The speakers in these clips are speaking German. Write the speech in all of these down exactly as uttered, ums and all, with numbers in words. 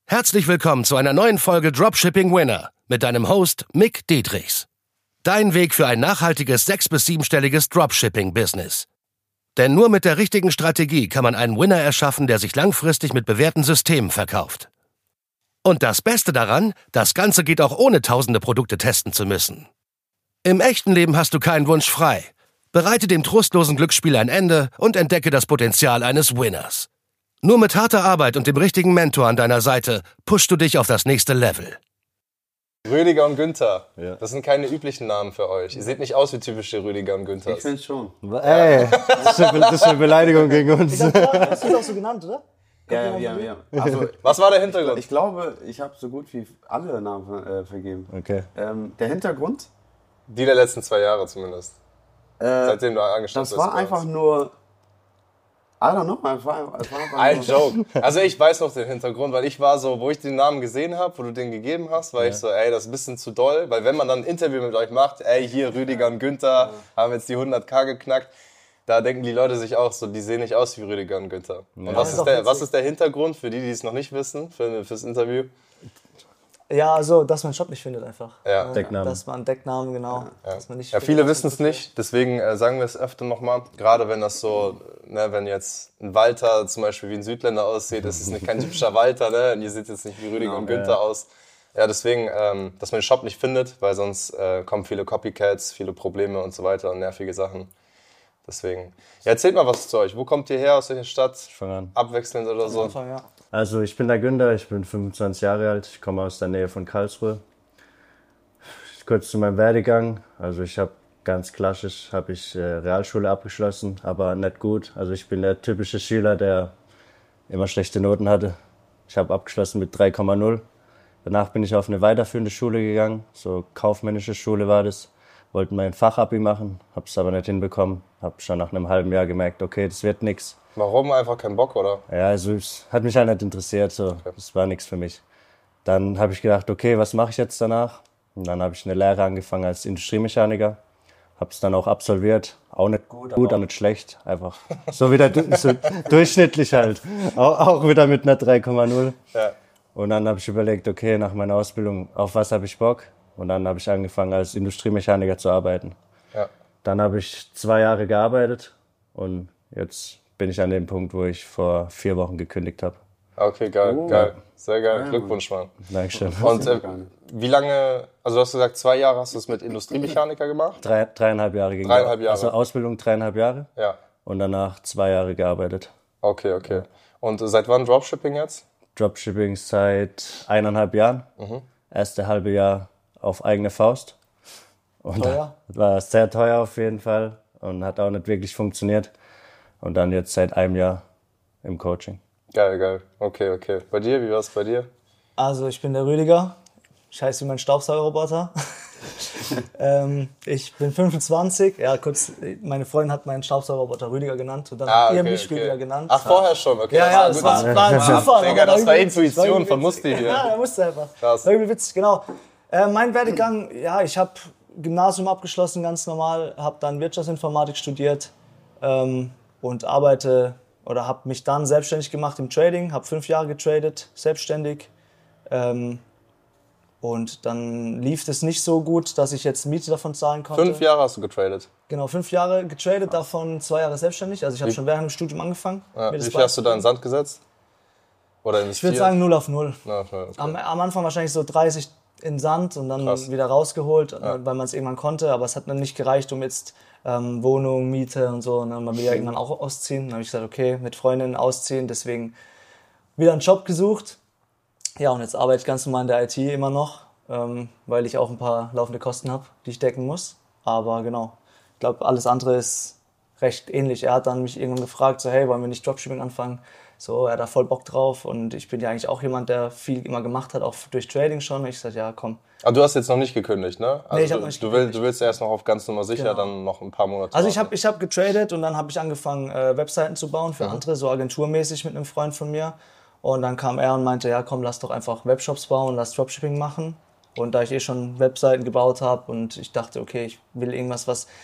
Herzlich willkommen zu einer neuen Folge Dropshipping Winner mit deinem Host Mick Dietrichs. Dein Weg für ein nachhaltiges sechs- bis siebenstelliges Dropshipping-Business. Denn nur mit der richtigen Strategie kann man einen Winner erschaffen, der sich langfristig mit bewährten Systemen verkauft. Und das Beste daran, das Ganze geht auch ohne tausende Produkte testen zu müssen. Im echten Leben hast du keinen Wunsch frei. Bereite dem trostlosen Glücksspiel ein Ende und entdecke das Potenzial eines Winners. Nur mit harter Arbeit und dem richtigen Mentor an deiner Seite pushst du dich auf das nächste Level. Rüdiger und Günther, Ja. das sind keine üblichen Namen für euch. Ihr seht nicht aus wie typische Rüdiger und Günthers. Ich finde schon. Ey, das ist, eine, das ist eine Beleidigung gegen uns. Ich glaub, hast du das auch so genannt, oder? Ja, ja, ja, ja. Also, Was war der Hintergrund? ich glaube, ich habe so gut wie alle Namen äh, vergeben. Okay. Ähm, der Hintergrund, Die der letzten zwei Jahre zumindest. äh, Seitdem du angestellt das bist. war bei einfach uns. nur, I don't know, es war, es war einfach Ein nur, Joke. Also ich weiß noch den Hintergrund, weil ich war so, wo ich den Namen gesehen habe, wo du den gegeben hast, war ich so, ey, das ist ein bisschen zu doll. Weil wenn man dann ein Interview mit euch macht, ey, hier Rüdiger und Günther, haben jetzt die hunderttausend geknackt, da denken die Leute sich auch so, die sehen nicht aus wie Rüdiger und Günther. Und was, Das ist ist doch der, witzig. was ist der Hintergrund für die, die es noch nicht wissen, für, fürs Interview? Ja, also, dass man einen Shop nicht findet einfach. Ja. Decknamen. Dass man einen Decknamen, genau. Dass man nicht Ja, findet, viele dass wissen man es nicht, deswegen äh, sagen wir es öfter nochmal. Gerade wenn das so, ne, wenn jetzt ein Walter zum Beispiel wie ein Südländer aussieht, das ist nicht kein typischer Walter, ne? Und ihr seht jetzt nicht wie Rüdiger Genau, und Günther ja. aus. Ja, deswegen, ähm, dass man den Shop nicht findet, weil sonst äh, kommen viele Copycats, viele Probleme und so weiter und nervige Sachen. Deswegen. Ja, erzählt mal was zu euch. Wo kommt ihr her, aus welcher Stadt? Ich fange an. Abwechselnd oder Am so? Anfang, ja. Also ich bin der Günther, ich bin fünfundzwanzig Jahre alt, ich komme aus der Nähe von Karlsruhe. Kurz zu meinem Werdegang, also ich habe ganz klassisch, habe ich äh, Realschule abgeschlossen, aber nicht gut. Also ich bin der typische Schüler, der immer schlechte Noten hatte. Ich habe abgeschlossen mit drei Komma null. Danach bin ich auf eine weiterführende Schule gegangen, so kaufmännische Schule war das. Wollte mein Fachabi machen, habe es aber nicht hinbekommen. Habe schon nach einem halben Jahr gemerkt, okay, das wird nix. Warum? Einfach kein Bock, oder? Ja, also es hat mich halt nicht interessiert, so. Das war nichts für mich. Dann habe ich gedacht, okay, was mache ich jetzt danach? Und dann habe ich eine Lehre angefangen als Industriemechaniker. Habe es dann auch absolviert. Auch nicht gut, gut, auch nicht schlecht. Einfach so wieder du- so durchschnittlich halt. Auch, auch wieder mit einer drei Komma null. Ja. Und dann habe ich überlegt, okay, nach meiner Ausbildung, auf was habe ich Bock? Und dann habe ich angefangen, als Industriemechaniker zu arbeiten. Ja. Dann habe ich zwei Jahre gearbeitet und jetzt bin ich an dem Punkt, wo ich vor vier Wochen gekündigt habe. Okay, geil, Oh. geil. Sehr geil. Ja, Glückwunsch, Mann. Dankeschön. Und äh, gar nicht. wie lange, also du hast gesagt, zwei Jahre hast du es mit Industriemechaniker gemacht? Drei, dreieinhalb Jahre ging Dreieinhalb Jahre. Also Ausbildung dreieinhalb Jahre Ja. und danach zwei Jahre gearbeitet. Okay, okay. Und seit wann Dropshipping jetzt? Dropshipping seit eineinhalb Jahren. Mhm. Erste halbe Jahr auf eigene Faust. Und Teuer? war sehr teuer auf jeden Fall und hat auch nicht wirklich funktioniert. Und dann jetzt seit einem Jahr im Coaching. Geil, geil. Okay, okay. Bei dir, wie war es bei dir? Also, ich bin der Rüdiger. Ich heiße wie mein Staubsaugerroboter. ähm, ich bin fünfundzwanzig. Ja, kurz, meine Freundin hat meinen Staubsaugerroboter Rüdiger genannt. Und dann Ah, habt ihr okay, mich okay. Rüdiger genannt. Ach, vorher schon, okay. Ja, ja, das das war war, war ein Zufall. Digga, aber das war irgendwie- Intuition irgendwie von witzig. Musti hier. Ja, er musste einfach. Krass. War irgendwie witzig, genau. Äh, mein Werdegang, ja, ich habe Gymnasium abgeschlossen, ganz normal, habe dann Wirtschaftsinformatik studiert ähm, und arbeite oder habe mich dann selbstständig gemacht im Trading, habe fünf Jahre getradet, selbstständig. Ähm, und dann lief es nicht so gut, dass ich jetzt Miete davon zahlen konnte. Fünf Jahre hast du getradet. Genau, fünf Jahre getradet, davon zwei Jahre selbstständig. Also ich habe schon während dem Studium angefangen. Ja, mir das wie viel hast du da in beizubringen. Sand gesetzt? Oder Ich investiert? würde sagen null auf null. Na, okay. Am, am Anfang wahrscheinlich so dreißig in Sand und dann Krass. wieder rausgeholt, weil man es irgendwann konnte. Aber es hat dann nicht gereicht, um jetzt ähm, Wohnung, Miete und so. Und dann man will ja irgendwann auch ausziehen. Dann habe ich gesagt, okay, mit Freundinnen ausziehen. Deswegen wieder einen Job gesucht. Ja, und jetzt arbeite ich ganz normal in der I T immer noch, ähm, weil ich auch ein paar laufende Kosten habe, die ich decken muss. Aber genau, ich glaube, alles andere ist recht ähnlich. Er hat dann mich irgendwann gefragt, so hey, wollen wir nicht Dropshipping anfangen? So, er hat da voll Bock drauf und ich bin ja eigentlich auch jemand, der viel immer gemacht hat, auch durch Trading schon. Ich sag ja, komm. Aber du hast jetzt noch nicht gekündigt, ne? Also Nee, ich hab du, noch nicht du, willst, gekündigt. du willst erst noch auf ganz Nummer sicher, Genau. dann noch ein paar Monate Also ich warten. habe ich hab getradet und dann habe ich angefangen, äh, Webseiten zu bauen für andere, so agenturmäßig mit einem Freund von mir. Und dann kam er und meinte, ja komm, lass doch einfach Webshops bauen, lass Dropshipping machen. Und da ich eh schon Webseiten gebaut habe und ich dachte, okay, ich will irgendwas, was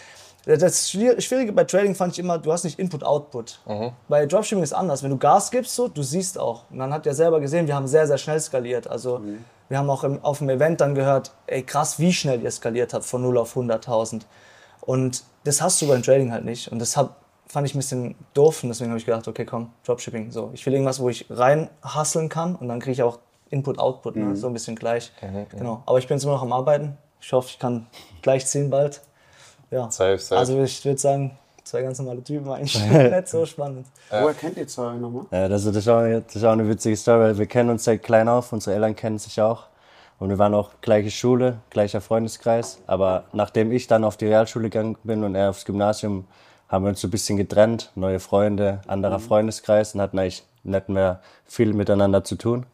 Das Schwierige bei Trading fand ich immer, du hast nicht Input-Output. Mhm. Bei Dropshipping ist anders. Wenn du Gas gibst, so, du siehst auch. Und dann habt ihr selber gesehen, wir haben sehr, sehr schnell skaliert. Also mhm. wir haben auch im, auf dem Event dann gehört, ey krass, wie schnell ihr skaliert habt von null auf hunderttausend. Und das hast du beim Trading halt nicht. Und das hab, fand ich ein bisschen doof. Und deswegen habe ich gedacht, okay, komm, Dropshipping. So, ich will irgendwas, wo ich rein hustlen kann. Und dann kriege ich auch Input-Output, mhm. ne? So ein bisschen gleich. Mhm, genau. Aber ich bin jetzt immer noch am Arbeiten. Ich hoffe, ich kann gleich ziehen bald. Ja. Safe, safe. Also ich würde sagen, zwei ganz normale Typen eigentlich. Nicht so spannend. Ja. Woher kennt ihr zwei nochmal? Ja, das, das, ist auch, das ist auch eine witzige Story, weil wir kennen uns seit klein auf, unsere Eltern kennen sich auch. Und wir waren auch gleiche Schule, gleicher Freundeskreis. Aber nachdem ich dann auf die Realschule gegangen bin und er aufs Gymnasium, haben wir uns so ein bisschen getrennt. Neue Freunde, anderer mhm. Freundeskreis und hatten eigentlich nicht mehr viel miteinander zu tun.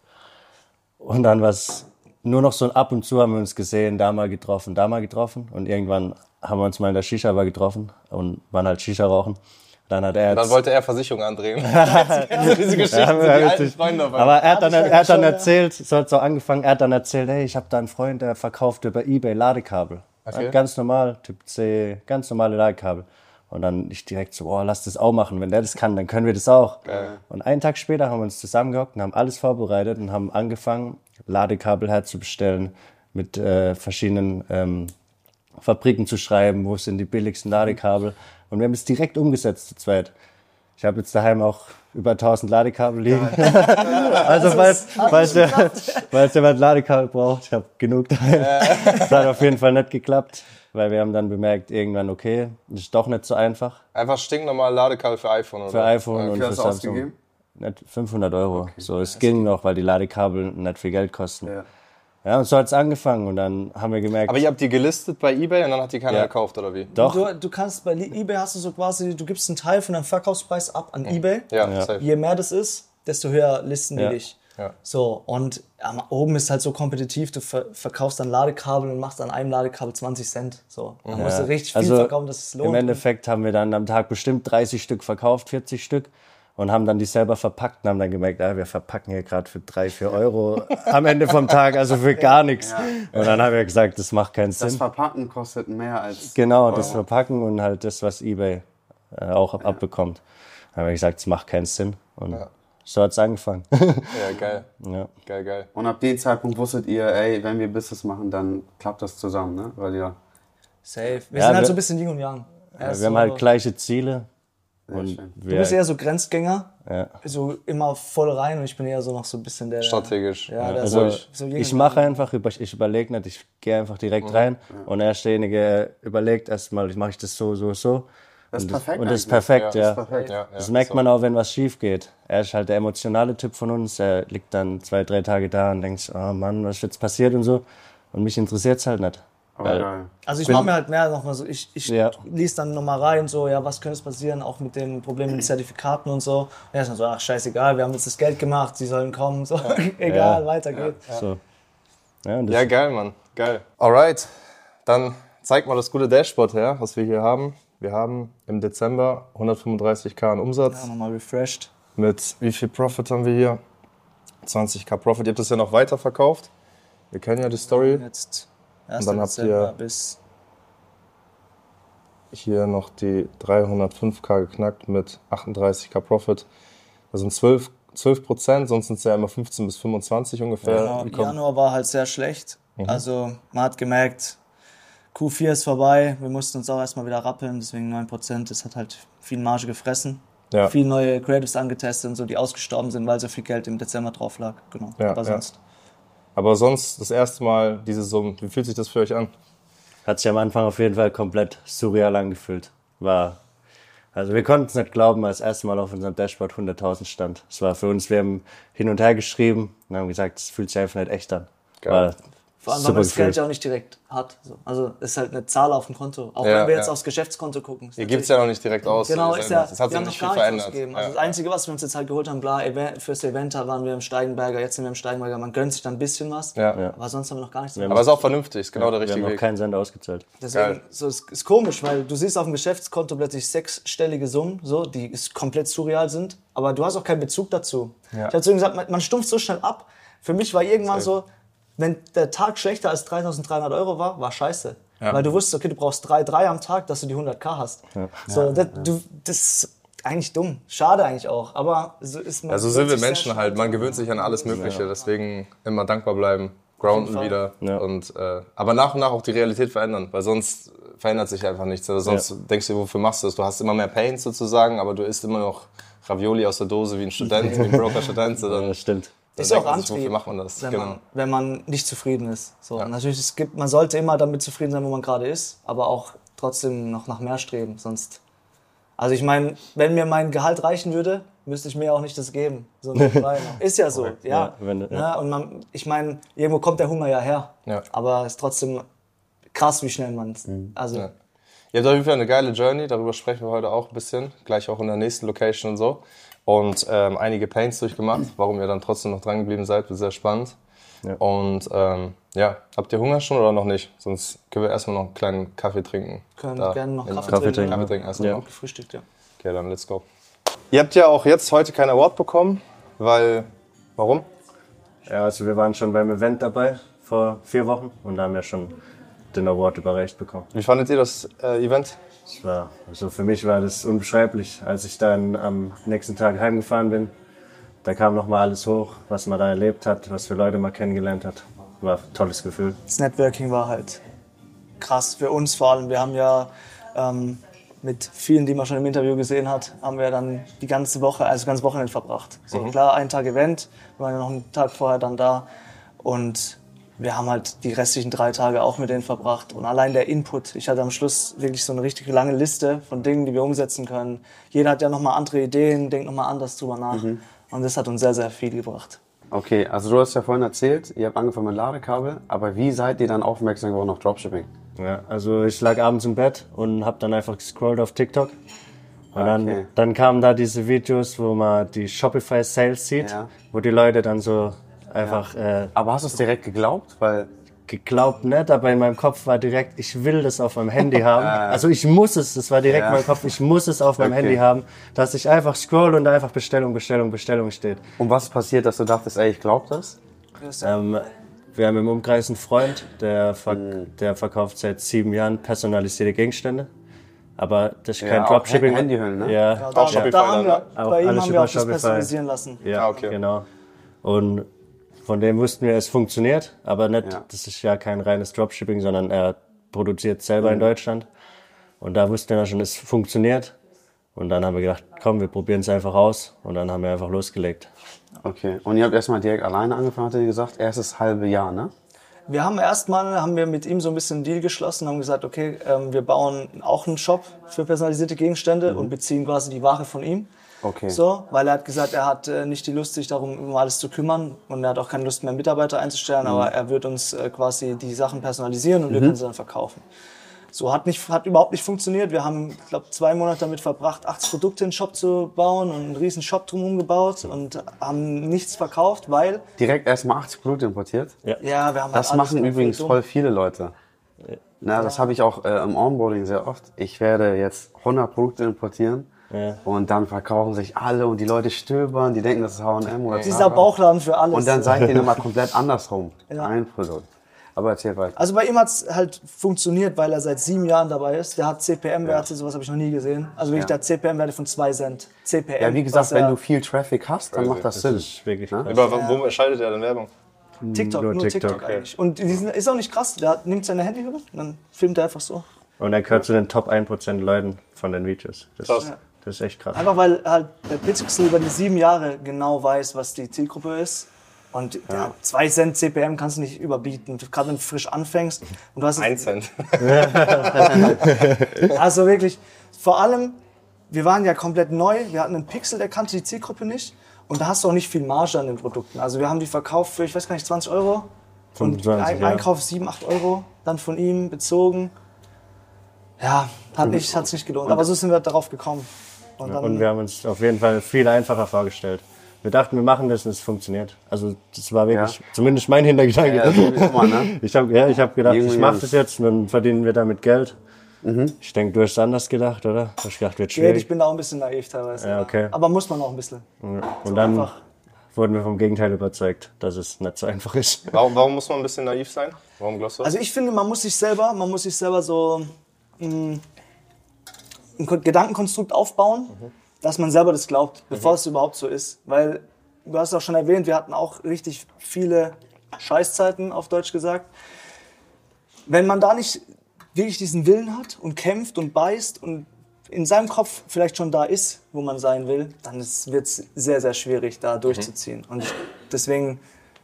Und dann war es nur noch so ein ab und zu haben wir uns gesehen, da mal getroffen, da mal getroffen. Und irgendwann haben wir uns mal in der Shisha-Bar getroffen und waren halt Shisha rauchen. Dann hat er dann wollte er Versicherung andrehen. Diese Geschichte, ja, die alten Freunde. Aber er hat dann, er hat dann erzählt, so hat es auch angefangen, er hat dann erzählt, hey, ich habe da einen Freund, der verkauft über eBay Ladekabel. Okay. Ganz normal, Typ C, ganz normale Ladekabel. Und dann ich direkt so, oh, lass das auch machen. Wenn der das kann, dann können wir das auch. Geil. Und einen Tag später haben wir uns zusammengehockt und haben alles vorbereitet und haben angefangen, Ladekabel herzubestellen, mit äh, verschiedenen ähm, Fabriken zu schreiben, wo sind die billigsten Ladekabel. Und wir haben es direkt umgesetzt zu zweit. Ich habe jetzt daheim auch über tausend Ladekabel liegen. Also falls, falls, der, falls jemand Ladekabel braucht, ich habe genug daheim. Das hat auf jeden Fall nicht geklappt. Weil wir haben dann bemerkt, irgendwann, okay, das ist doch nicht so einfach. Einfach stinknormal Ladekabel für iPhone, oder? Für iPhone und für Samsung. Nicht fünfhundert Euro. Okay. So, es ging noch, weil die Ladekabel nicht viel Geld kosten. Ja, ja und so hat es angefangen und dann haben wir gemerkt... Aber ihr habt die gelistet bei eBay und dann hat die keiner ja. gekauft, oder wie? Doch. Du, du kannst bei eBay hast du so quasi, du gibst einen Teil von deinem Verkaufspreis ab an eBay. Ja, ja. Safe. Je mehr das ist, desto höher listen die ja. dich. Ja. So, und ja, oben ist halt so kompetitiv, du ver- verkaufst dann Ladekabel und machst an einem Ladekabel zwanzig Cent. So, dann ja. musst du richtig viel also verkaufen, dass es lohnt. Im Endeffekt haben wir dann am Tag bestimmt dreißig Stück verkauft, vierzig Stück. Und haben dann die selber verpackt und haben dann gemerkt, ah, wir verpacken hier gerade für drei, vier Euro am Ende vom Tag, also für gar nichts. Ja. Und dann haben wir gesagt, das macht keinen Sinn. Das Verpacken kostet mehr als... Genau, Euro. Das Verpacken und halt das, was eBay äh, auch ja. abbekommt. Dann haben wir gesagt, das macht keinen Sinn. Und ja. so hat's angefangen. Ja, geil. Ja. Geil, geil. Und ab dem Zeitpunkt wusstet ihr, ey, wenn wir Business machen, dann klappt das zusammen, ne? Weil ihr... Safe. Wir ja, sind halt wir, so ein bisschen Yin und Yang. Ja, wir so haben halt gleiche Ziele. Und du bist eher so Grenzgänger, ja. so immer voll rein und ich bin eher so noch so ein bisschen der... Strategisch. Ja, der also so, so ich mache einfach, ich überlege nicht, ich gehe einfach direkt mhm. rein ja. und er ist derjenige, überlegt erstmal, mache ich das so, so, so. Das ist und perfekt. Das, und das ist perfekt, ja. ja. Das, ist perfekt. ja, ja das merkt so. man auch, wenn was schief geht. Er ist halt der emotionale Typ von uns, er liegt dann zwei, drei Tage da und denkt, oh Mann, was ist jetzt passiert und so. Und mich interessiert's halt nicht. Weil, also ich mache mir halt mehr nochmal so, ich, ich ja. lese dann nochmal rein, so, ja, was könnte passieren, auch mit den Problemen mit Zertifikaten und so. Und er ist dann so, ach, scheißegal, wir haben jetzt das Geld gemacht, sie sollen kommen, so, ja. egal, ja. weiter geht's. Ja. So. Ja, und das ja, geil, Mann, geil. Alright, dann zeig mal das gute Dashboard her, was wir hier haben. Wir haben im Dezember hundertfünfunddreißigtausend an Umsatz. Ja, nochmal refreshed. Mit wie viel Profit haben wir hier? zwanzigtausend Profit. Ihr habt das ja noch weiterverkauft. Wir kennen ja die Story. Jetzt und dann habt ihr bis hier noch die dreihundertfünftausend geknackt mit achtunddreißigtausend Profit. Das sind zwölf Prozent, sonst sind es ja immer fünfzehn bis fünfundzwanzig ungefähr. Genau, Januar war halt sehr schlecht. Mhm. Also man hat gemerkt, Q vier ist vorbei, wir mussten uns auch erstmal wieder rappeln, deswegen neun Prozent, das hat halt viel Marge gefressen. Ja. Viel neue Creatives angetestet und so, die ausgestorben sind, weil so viel Geld im Dezember drauf lag. Genau, ja, aber sonst... Ja. Aber sonst das erste Mal diese Summen, wie fühlt sich das für euch an? Hat sich am Anfang auf jeden Fall komplett surreal angefühlt. War, also wir konnten es nicht glauben, als das erste Mal auf unserem Dashboard hunderttausend stand. Es war für uns, wir haben hin und her geschrieben und haben gesagt, es fühlt sich einfach nicht echt an. Geil. Vor allem, weil man das Geld ja auch nicht direkt hat. Also es ist halt eine Zahl auf dem Konto. Auch ja, wenn wir jetzt ja. aufs Geschäftskonto gucken. Ihr gebt es ja noch nicht direkt aus. Genau, ist ja, das hat sich nicht viel verändert. Ja. Also das Einzige, was wir uns jetzt halt geholt haben, bla, fürs Event waren wir im Steigenberger, jetzt sind wir im Steigenberger. Man gönnt sich dann ein bisschen was, ja. Ja. aber sonst haben wir noch gar nichts. Aber es ist auch vernünftig, ist genau ja, der richtige Weg. Wir haben noch keinen Cent ausgezahlt. Deswegen, so, es ist komisch, weil du siehst auf dem Geschäftskonto plötzlich sechsstellige Summen, so, die komplett surreal sind, aber du hast auch keinen Bezug dazu. Ja. Ich habe zu ihm gesagt, man, man stumpft so schnell ab. Für mich war irgendwann so, wenn der Tag schlechter als dreitausenddreihundert Euro war, war scheiße. Ja. Weil du wusstest, okay, du brauchst drei, drei am Tag, dass du die hundert K hast. Ja. So, ja, das, du, das ist eigentlich dumm. Schade eigentlich auch. Aber so ist man. Ja, so sind wir Menschen halt. Man gewöhnt sich an alles Mögliche. Ja. Deswegen immer dankbar bleiben, grounden wieder. Ja. Und, äh, aber nach und nach auch die Realität verändern. Weil sonst verändert sich einfach nichts. Also sonst ja. denkst du, wofür machst du das? Du hast immer mehr Pains sozusagen, aber du isst immer noch Ravioli aus der Dose wie ein Student, wie ein Broker-Student. So dann, ja, das stimmt. Das ist ja auch sich, Antrieb, wofür macht man das? Wenn, genau. man, wenn man nicht zufrieden ist. So, ja. Natürlich, es gibt, man sollte immer damit zufrieden sein, wo man gerade ist, aber auch trotzdem noch nach mehr streben. Sonst, also ich meine, wenn mir mein Gehalt reichen würde, müsste ich mir auch nicht das geben. So ist ja so, ja. ja, wenn, ja. ja und man, ich meine, irgendwo kommt der Hunger ja her. Ja. Aber es ist trotzdem krass, wie schnell man es. Mhm. Also, ja. Ihr habt auf jeden Fall eine geile Journey, darüber sprechen wir heute auch ein bisschen, gleich auch in der nächsten Location und so. Und ähm, einige Pains durchgemacht, warum ihr dann trotzdem noch dran geblieben seid, wird sehr spannend. Ja. Und ähm, ja, habt ihr Hunger schon oder noch nicht? Sonst können wir erstmal noch einen kleinen Kaffee trinken. Können da gerne noch Kaffee, Kaffee trinken. Kaffee trinken erstmal ja. noch. Gefrühstückt, ja. Okay, dann let's go. Ihr habt ja auch jetzt heute keinen Award bekommen, weil, warum? Ja, also wir waren schon beim Event dabei vor vier Wochen und haben ja schon den Award überreicht bekommen. Wie fandet ihr das äh, Event? Das war, also für mich war das unbeschreiblich, als ich dann am nächsten Tag heimgefahren bin. Da kam nochmal alles hoch, was man da erlebt hat, was für Leute man kennengelernt hat. War ein tolles Gefühl. Das Networking war halt krass für uns vor allem. Wir haben ja ähm, mit vielen, die man schon im Interview gesehen hat, haben wir dann die ganze Woche, also ganz Wochenende verbracht. So mhm. klar, ein Tag Event, wir waren ja noch einen Tag vorher dann da und wir haben halt die restlichen drei Tage auch mit denen verbracht. Und allein der Input, ich hatte am Schluss wirklich so eine richtig lange Liste von Dingen, die wir umsetzen können. Jeder hat ja nochmal andere Ideen, denkt nochmal anders drüber nach. Mhm. Und das hat uns sehr, sehr viel gebracht. Okay, also du hast ja vorhin erzählt, ihr habt angefangen mit Ladekabel, aber wie seid ihr dann aufmerksam geworden auf Dropshipping? Ja, also ich lag abends im Bett und habe dann einfach gescrollt auf TikTok. Und dann, okay. dann kamen da diese Videos, wo man die Shopify Sales sieht, ja. wo die Leute dann so einfach... Ja. Äh, aber hast du es direkt geglaubt? Weil geglaubt nicht, aber in meinem Kopf war direkt, ich will das auf meinem Handy haben. Also ich muss es, das war direkt ja. in meinem Kopf, ich muss es auf meinem okay. Handy haben, dass ich einfach scroll und da einfach Bestellung, Bestellung, Bestellung steht. Und was passiert, dass du dachtest, ey, ich glaub das? Ähm, wir haben im Umkreis einen Freund, der, ver mhm. der verkauft seit sieben Jahren personalisierte Gegenstände. Aber das ist kein ja, Dropshipping. Handyhüllen, ne? Ja, ja, da, auch Shopify da haben wir, auch bei ihm alles haben wir auch über das Shopify. personalisieren lassen. Ja, ah, okay. genau. Und von dem wussten wir, es funktioniert, aber nicht, ja. das ist ja kein reines Dropshipping, sondern er produziert selber mhm. in Deutschland. Und da wussten wir schon, es funktioniert. Und dann haben wir gedacht, komm, wir probieren es einfach aus. Und dann haben wir einfach losgelegt. Okay. Und ihr habt erstmal direkt alleine angefangen, hat ihr gesagt, erstes halbe Jahr, ne? Wir haben erstmal, haben wir mit ihm so ein bisschen einen Deal geschlossen, haben gesagt, okay, ähm, wir bauen auch einen Shop für personalisierte Gegenstände mhm. und beziehen quasi die Ware von ihm. Okay. So, weil er hat gesagt, er hat äh, nicht die Lust, sich darum um alles zu kümmern und er hat auch keine Lust mehr, Mitarbeiter einzustellen, mhm. aber er wird uns äh, quasi die Sachen personalisieren und mhm. wir können sie dann verkaufen. So, hat nicht, hat überhaupt nicht funktioniert. Wir haben, ich glaube, zwei Monate damit verbracht, achtzig Produkte in den Shop zu bauen und einen riesen Shop drumherum gebaut und haben nichts verkauft, weil... Direkt erstmal achtzig Produkte importiert? Ja, ja wir haben Das halt machen übrigens voll viele Leute. Na, ja. Das habe ich auch äh, im Onboarding sehr oft. Ich werde jetzt hundert Produkte importieren. Ja. Und dann verkaufen sich alle und die Leute stöbern, die denken, das ist H und M oder Dieser Zara. Bauchladen für alles. Und dann seid ihr immer komplett andersrum. Ja. Ein Produkt. Aber erzähl weiter. Also bei ihm hat es halt funktioniert, weil er seit sieben Jahren dabei ist. Der hat C P M-Werte, ja. sowas habe ich noch nie gesehen. Also wirklich, ja. der hat C P M-Werte von zwei Cent. C P M. Ja, wie gesagt, wenn du viel Traffic hast, dann macht das, das Sinn. Ist wirklich ne? Aber ja. wo schaltet er denn Werbung? TikTok, nur, nur TikTok, TikTok eigentlich. Und die sind, ist auch nicht krass. Der nimmt seine Handyhülle und dann filmt er einfach so. Und er gehört zu den Top ein Prozent Leuten von den Videos. Das, krass. Das ist echt krass. Einfach weil halt der Pixel über die sieben Jahre genau weiß, was die Zielgruppe ist. Und ja. Ja, zwei Cent C P M kannst du nicht überbieten, gerade wenn du frisch anfängst. Und du hast ein Cent. Also wirklich, vor allem, wir waren ja komplett neu, wir hatten einen Pixel, der kannte die Zielgruppe nicht. Und da hast du auch nicht viel Marge an den Produkten. Also wir haben die verkauft für, ich weiß gar nicht, zwanzig Euro. fünfundzwanzig, und ein, Einkauf sieben, acht Euro, dann von ihm bezogen. Ja, hat nicht, hat's nicht gelohnt. Aber so sind wir darauf gekommen. Und, ja, dann, und wir haben uns auf jeden Fall viel einfacher vorgestellt. Wir dachten, wir machen das und es funktioniert. Also das war wirklich, ja. zumindest mein Hintergedanke. Ja, immer, ne? Ich habe ja, ich hab gedacht, Irgendwie ich mache das jetzt und dann verdienen wir damit Geld. Mhm. Ich denke, du hast anders gedacht, oder? Du hast gedacht, wird schwierig. Ich bin da auch ein bisschen naiv teilweise. Ja, okay. Aber muss man auch ein bisschen. Ja. Und so dann einfach. wurden wir vom Gegenteil überzeugt, dass es nicht so einfach ist. Warum, warum muss man ein bisschen naiv sein? Warum glaubst du das? Also ich finde, man muss sich selber, man muss sich selber so mh, ein Gedankenkonstrukt aufbauen, mhm. dass man selber das glaubt, bevor mhm. es überhaupt so ist. Weil, du hast auch schon erwähnt, wir hatten auch richtig viele Scheißzeiten, auf Deutsch gesagt. Wenn man da nicht wirklich diesen Willen hat und kämpft und beißt und in seinem Kopf vielleicht schon da ist, wo man sein will, dann wird es sehr, sehr schwierig, da durchzuziehen. Und deswegen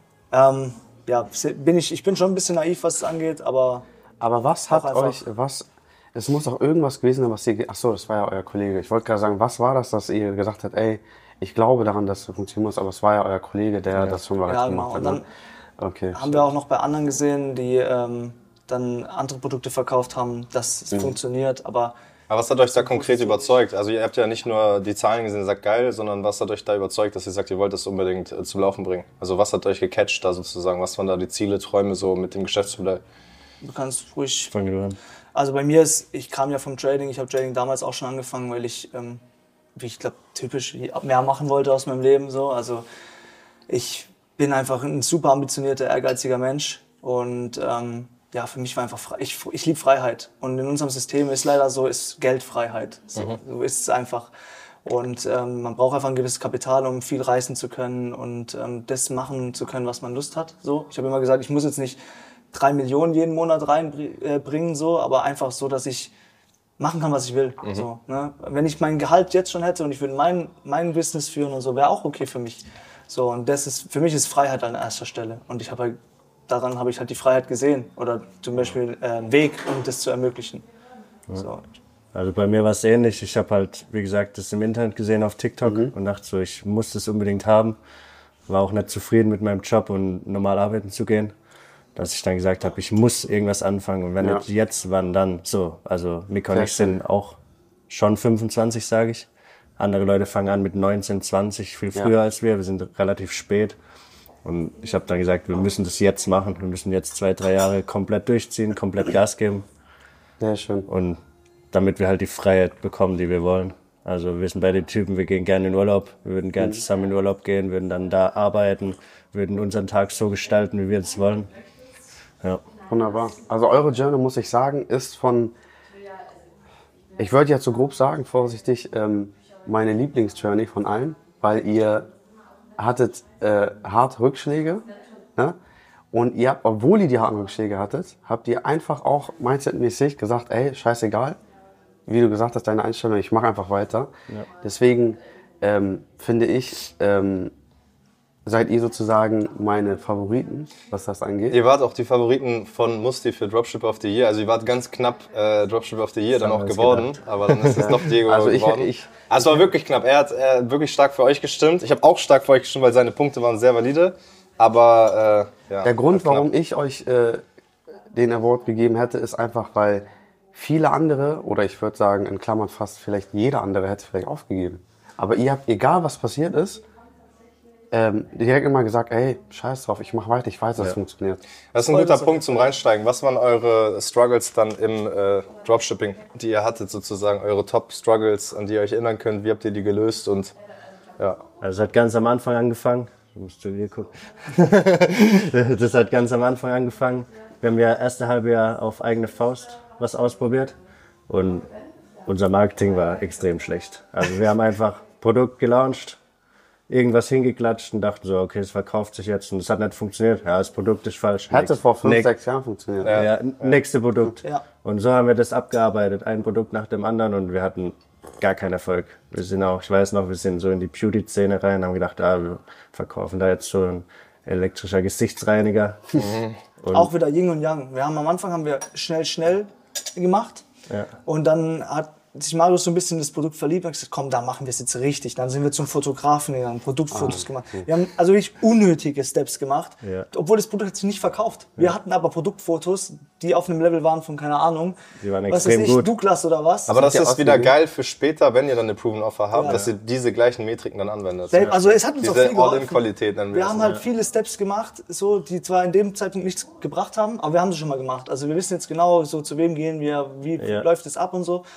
ähm, ja, bin ich, ich bin schon ein bisschen naiv, was es angeht, aber... Aber was hat euch, was, es muss auch irgendwas gewesen sein, was ihr, ach so, das war ja euer Kollege. Ich wollte gerade sagen, was war das, dass ihr gesagt habt, ey, ich glaube daran, dass es funktionieren muss, aber es war ja euer Kollege, der ja. das schon bereits ja, gemacht genau. hat. Und dann okay, haben wir auch noch bei anderen gesehen, die ähm, dann andere Produkte verkauft haben, dass es mhm. funktioniert, aber... Aber was hat euch da konkret überzeugt? Also ihr habt ja nicht nur die Zahlen gesehen und sagt geil, sondern was hat euch da überzeugt, dass ihr sagt, ihr wollt das unbedingt äh, zum Laufen bringen? Also was hat euch gecatcht da sozusagen? Was waren da die Ziele, Träume so mit dem Geschäftsmodell? Du kannst ruhig... Fang du an. Also bei mir ist, ich kam ja vom Trading, ich habe Trading damals auch schon angefangen, weil ich, ähm, wie ich glaube, typisch mehr machen wollte aus meinem Leben. So. Also ich bin einfach ein super ambitionierter, ehrgeiziger Mensch und... Ähm, ja, für mich war einfach frei. Ich, ich liebe Freiheit. Und in unserem System ist leider so, ist Geld Freiheit. So, mhm. so ist es einfach. Und ähm, man braucht einfach ein gewisses Kapital, um viel reisen zu können und ähm, das machen zu können, was man Lust hat. So, ich habe immer gesagt, ich muss jetzt nicht drei Millionen jeden Monat reinbringen, so, aber einfach so, dass ich machen kann, was ich will. Mhm. So, ne? Wenn ich mein Gehalt jetzt schon hätte und ich würde mein, mein Business führen und so, wäre auch okay für mich. So, und das ist, für mich ist Freiheit an erster Stelle. Und ich habe halt daran habe ich halt die Freiheit gesehen oder zum Beispiel äh, einen Weg, um das zu ermöglichen. Ja. So. Also bei mir war es ähnlich. Ich habe halt, wie gesagt, das im Internet gesehen auf TikTok mhm. und dachte so, ich muss das unbedingt haben. War auch nicht zufrieden mit meinem Job und normal arbeiten zu gehen. Dass ich dann gesagt habe, ich muss irgendwas anfangen und wenn ja. nicht jetzt, wann dann? So, also Mika und ich sind auch schon fünfundzwanzig, sage ich. Andere Leute fangen an mit neunzehn, zwanzig, viel früher ja. als wir. Wir sind relativ spät. Und ich habe dann gesagt, wir müssen das jetzt machen. Wir müssen jetzt zwei, drei Jahre komplett durchziehen, komplett Gas geben. Sehr schön. Und damit wir halt die Freiheit bekommen, die wir wollen. Also wir sind beide Typen, wir gehen gerne in Urlaub. Wir würden gerne zusammen in Urlaub gehen, würden dann da arbeiten, würden unseren Tag so gestalten, wie wir es wollen. Ja. Wunderbar. Also eure Journey, muss ich sagen, ist von, ich würde jetzt so grob sagen, vorsichtig, ähm, meine Lieblingsjourney von allen, weil ihr hattet äh, harte Rückschläge, ne? Und ihr habt, obwohl ihr die harten Rückschläge hattet, habt ihr einfach auch mindsetmäßig gesagt, ey, scheißegal, wie du gesagt hast, deine Einstellung, ich mache einfach weiter. Ja. Deswegen ähm, finde ich, ähm, seid ihr sozusagen meine Favoriten, was das angeht. Ihr wart auch die Favoriten von Musti für Dropshipper of the Year. Also ihr wart ganz knapp äh, Dropshipper of the Year dann auch geworden, gedacht. Aber dann ist es doch Diego also ich, geworden. Ich, also es war wirklich knapp. Er hat äh, wirklich stark für euch gestimmt. Ich habe auch stark für euch gestimmt, weil seine Punkte waren sehr valide. Aber äh, ja. Der Grund, warum ich euch äh, den Award gegeben hätte, ist einfach, weil viele andere, oder ich würde sagen in Klammern fast vielleicht jeder andere hätte vielleicht aufgegeben. Aber ihr habt, egal was passiert ist, Ähm, direkt immer gesagt, ey, scheiß drauf, ich mach weiter, ich weiß, dass es ja. funktioniert. Das ist ein guter Punkt zum Reinsteigen. Was waren eure Struggles dann im äh, Dropshipping, die ihr hattet sozusagen, eure Top-Struggles, an die ihr euch erinnern könnt? Wie habt ihr die gelöst? Und ja. Also es hat ganz am Anfang angefangen. Du musst zu dir gucken. Das hat ganz am Anfang angefangen. Wir haben ja erste halbe Jahr auf eigene Faust was ausprobiert und unser Marketing war extrem schlecht. Also wir haben einfach Produkt gelauncht, irgendwas hingeklatscht und dachten so, okay, es verkauft sich jetzt und es hat nicht funktioniert. Ja, das Produkt ist falsch. Hätte vor fünf, Näch- sechs Jahren funktioniert. Ja, ja, nächste Produkt. Ja. Und so haben wir das abgearbeitet, ein Produkt nach dem anderen und wir hatten gar keinen Erfolg. Wir sind auch, ich weiß noch, wir sind so in die Beauty-Szene rein, haben gedacht, ah, wir verkaufen da jetzt so ein elektrischer Gesichtsreiniger. Und auch wieder Yin und Yang. Wir haben am Anfang haben wir schnell, schnell gemacht ja. und dann hat sich Marius so ein bisschen in das Produkt verliebt und gesagt, komm, da machen wir es jetzt richtig. Dann sind wir zum Fotografen gegangen, Produktfotos ah, gemacht. Okay. Wir haben also wirklich unnötige Steps gemacht, ja. obwohl das Produkt hat sich nicht verkauft. Ja. Wir hatten aber Produktfotos, die auf einem Level waren von, keine Ahnung, die waren was extrem weiß ich, gut. Douglas oder was. Aber das, das ist wieder geil für später, wenn ihr dann eine Proven Offer habt, ja. dass ihr diese gleichen Metriken dann anwendet. Selbst, also es hat uns diese auch viel geholfen. All-in-Qualität nennen wir Wir das, haben halt ja. viele Steps gemacht, so, die zwar in dem Zeitpunkt nichts gebracht haben, aber wir haben sie schon mal gemacht. Also wir wissen jetzt genau, so zu wem gehen wir, wie ja. läuft es ab und so.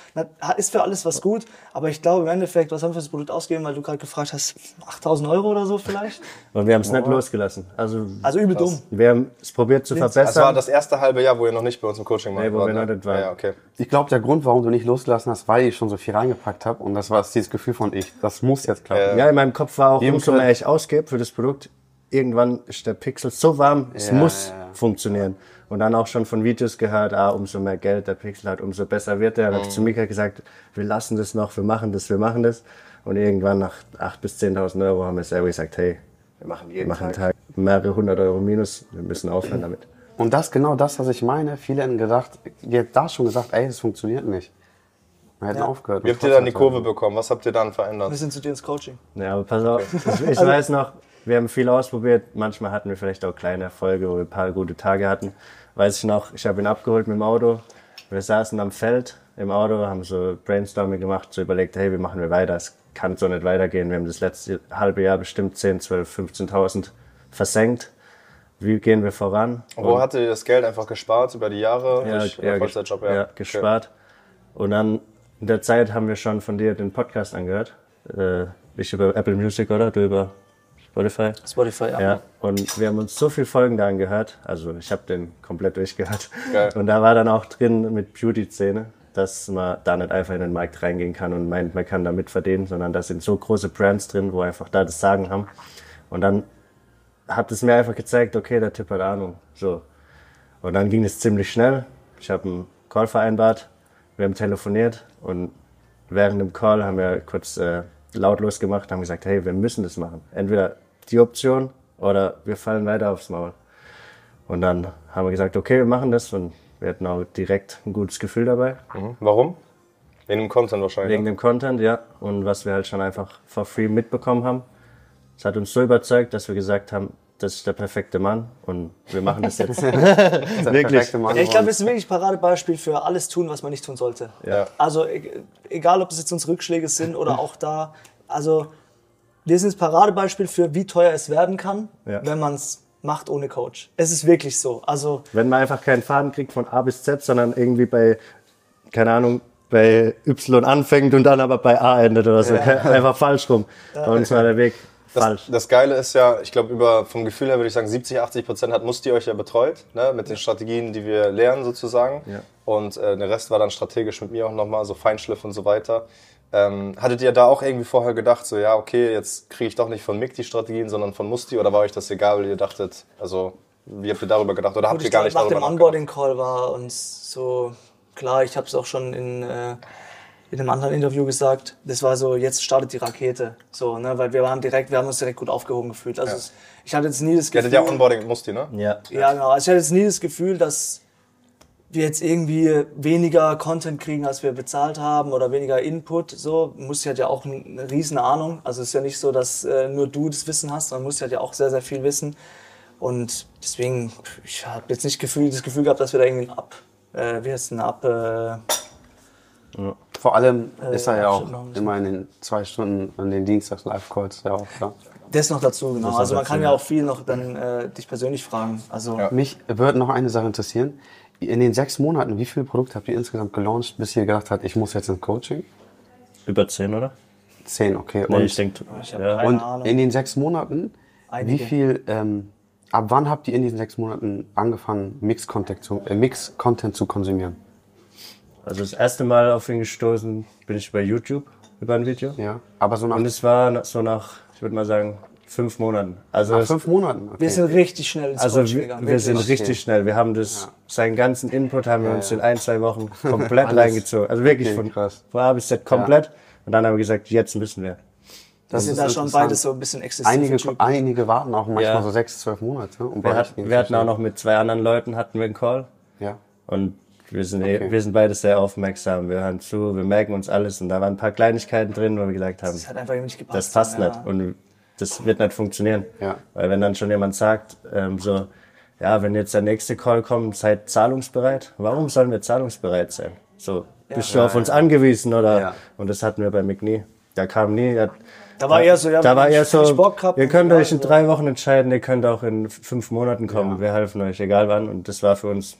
ist für alles was gut, aber ich glaube im Endeffekt, was haben wir für das Produkt ausgegeben, weil du gerade gefragt hast, achttausend Euro oder so vielleicht? Und wir haben es nicht losgelassen. Also, Also übel dumm. wir haben es probiert zu verbessern. Das war das erste halbe Jahr, wo ihr noch nicht bei uns im Coaching wart. Nee, wo wir ne? noch nicht waren. Ja, okay. Ich glaube, der Grund, warum du nicht losgelassen hast, weil ich schon so viel reingepackt habe. Und das war dieses Gefühl von ich, das muss jetzt klappen. Ja, in meinem Kopf war auch, Jedem umso mehr ich ausgebe für das Produkt, irgendwann ist der Pixel so warm, es Ja, muss ja, ja. funktionieren. Und dann auch schon von Videos gehört, ah, umso mehr Geld der Pixel hat, umso besser wird er. Dann habe ich zu Mika gesagt, wir lassen das noch, wir machen das, wir machen das. Und irgendwann nach achttausend bis zehntausend Euro haben wir selber gesagt, hey, wir machen jeden machen Tag. Tag mehrere hundert Euro minus, wir müssen aufhören damit. Und das genau das, was ich meine. Viele hätten gedacht, ihr habt da schon gesagt, ey, das funktioniert nicht. Wir hätten Ja. aufgehört. Wie habt ihr dann die Kurve bekommen? Was habt ihr dann verändert? Wir sind zu dir ins Coaching. Ja, aber pass auf, ich, ich weiß noch, wir haben viel ausprobiert. Manchmal hatten wir vielleicht auch kleine Erfolge, wo wir ein paar gute Tage hatten. Weiß ich noch, ich habe ihn abgeholt mit dem Auto. Wir saßen am Feld im Auto, haben so Brainstorming gemacht, so überlegt, hey, wie machen wir weiter? Es kann so nicht weitergehen. Wir haben das letzte halbe Jahr bestimmt zehn, zwölf, fünfzehntausend versenkt. Wie gehen wir voran? Und wo hattet ihr das Geld einfach gespart über die Jahre? Ja, durch ja, Vollzeitjob, ja, gespart. Und dann in der Zeit haben wir schon von dir den Podcast angehört. Äh, ich über Apple Music, oder? Du über Spotify? Spotify, ja. Ja, und wir haben uns so viele Folgen da angehört. Also ich habe den komplett durchgehört. Geil. Und da war dann auch drin mit Beauty-Szene, dass man da nicht einfach in den Markt reingehen kann und meint, man kann damit verdienen, sondern da sind so große Brands drin, wo einfach da das Sagen haben. Und dann hat es mir einfach gezeigt, okay, der Typ hat Ahnung. So. Und dann ging es ziemlich schnell. Ich habe einen Call vereinbart, wir haben telefoniert und während dem Call haben wir kurz äh, lautlos gemacht, haben gesagt, hey, wir müssen das machen. Entweder die Option oder wir fallen weiter aufs Maul. Und dann haben wir gesagt, okay, wir machen das und wir hatten auch direkt ein gutes Gefühl dabei. Mhm. Warum? Wegen dem Content wahrscheinlich. Wegen dem Content, ja. Und was wir halt schon einfach for free mitbekommen haben. Es hat uns so überzeugt, dass wir gesagt haben, das ist der perfekte Mann und wir machen das jetzt. Wirklich. Ja, ich glaube, es ist wirklich ein Paradebeispiel für alles tun, was man nicht tun sollte. Ja. Also e- egal, ob es jetzt unsere Rückschläge sind oder auch da. Also wir sind das Paradebeispiel für, wie teuer es werden kann, Ja. wenn man es macht ohne Coach. Es ist wirklich so. Also Wenn man einfach keinen Faden kriegt von A bis Z, sondern irgendwie bei, keine Ahnung, bei Y anfängt und dann aber bei A endet oder so. Einfach falsch rum. Bei uns war der Weg falsch. Das, das Geile ist ja, ich glaube, über vom Gefühl her würde ich sagen, siebzig, achtzig Prozent hat Musti euch ja betreut, ne, mit den Strategien, die wir lernen sozusagen. Ja. Und äh, der Rest war dann strategisch mit mir auch nochmal, so Feinschliff und so weiter. Ähm, hattet ihr da auch irgendwie vorher gedacht, so ja, okay, jetzt kriege ich doch nicht von Mick die Strategien, sondern von Musti, oder war euch das egal, weil ihr dachtet, also wie habt ihr darüber gedacht oder gut, habt ihr ich gar glaub, nicht nach darüber dem nachgedacht? Onboarding-Call war uns so klar, ich habe es auch schon in, äh, in einem anderen Interview gesagt, das war so, jetzt startet die Rakete. So, ne, weil wir waren direkt, wir haben uns direkt gut aufgehoben gefühlt. Also Ja. es, ich hatte jetzt nie das Ihr Gefühl. hattet ja Onboarding mit Musti, ne? Ja. Ja, genau. Also ich hatte jetzt nie das Gefühl, dass wir jetzt irgendwie weniger Content kriegen, als wir bezahlt haben oder weniger Input. So, Musti hat ja auch eine riesen Ahnung. Also es ist ja nicht so, dass äh, nur du das Wissen hast, sondern Musti hat ja auch sehr, sehr viel Wissen. Und deswegen, ich habe jetzt nicht Gefühl, das Gefühl gehabt, dass wir da irgendwie ein Ab, äh, wie heißt es, ein Ab, äh, Vor allem ist er ja auch Abschnitt noch ein immer in den zwei Stunden an den Dienstags-Live-Calls ja auch da. das noch dazu, genau. noch Also man dazu, kann ja ja. auch viel noch dann äh, dich persönlich fragen. Also Ja. Mich würde noch eine Sache interessieren. In den sechs Monaten, wie viele Produkte habt ihr insgesamt gelauncht, bis ihr gedacht habt, ich muss jetzt ins Coaching? Über zehn, oder? Zehn, okay. Nee, Und, ich denke, ich hab ja. keine und Ahnung. in den sechs Monaten, Einige. wie viel, ähm, ab wann habt ihr in diesen sechs Monaten angefangen, Mix-Content zu, äh, Mix-Content zu konsumieren? Also das erste Mal auf ihn gestoßen bin ich bei YouTube über ein Video. Ja, aber so nach, Und es war so nach, ich würde mal sagen, fünf Monaten. Also, nach es, fünf Monaten. Okay. wir sind richtig schnell ins also Coaching wir, gegangen. wir wirklich. sind richtig Okay. schnell. Wir haben das, seinen ganzen Input haben wir uns ja. in ein, zwei Wochen komplett Alles. reingezogen. Also wirklich Okay, von krass. von A bis Z komplett. Und dann haben wir gesagt, jetzt müssen wir. Das wir sind ist da schon interessant. beides so ein bisschen exzessiv. Einige, einige warten auch manchmal Ja. so sechs, zwölf Monate. Um Wir, bei euch hatten, gehen wir zu hatten auch stehen. noch mit zwei anderen Leuten hatten wir einen Call. Ja. Und wir sind, Okay. eh, wir sind beide sehr aufmerksam. Wir hören zu, wir merken uns alles. Und da waren ein paar Kleinigkeiten drin, wo wir gesagt haben, Das hat einfach nicht gepasst. das passt ja. nicht und das wird nicht funktionieren. Ja. Weil wenn dann schon jemand sagt, ähm, so, ja, wenn jetzt der nächste Call kommt, seid zahlungsbereit. Warum sollen wir zahlungsbereit sein? So, bist du auf uns angewiesen oder? Ja. Und das hatten wir bei Mick nie. Da kam nie. Da, Da war eher so, ja, da war wenn eher ich- wenn so, ich Bock hab, ihr könnt ja, euch in so. drei Wochen entscheiden, ihr könnt auch in fünf Monaten kommen. Wir helfen euch, egal wann. Und das war für uns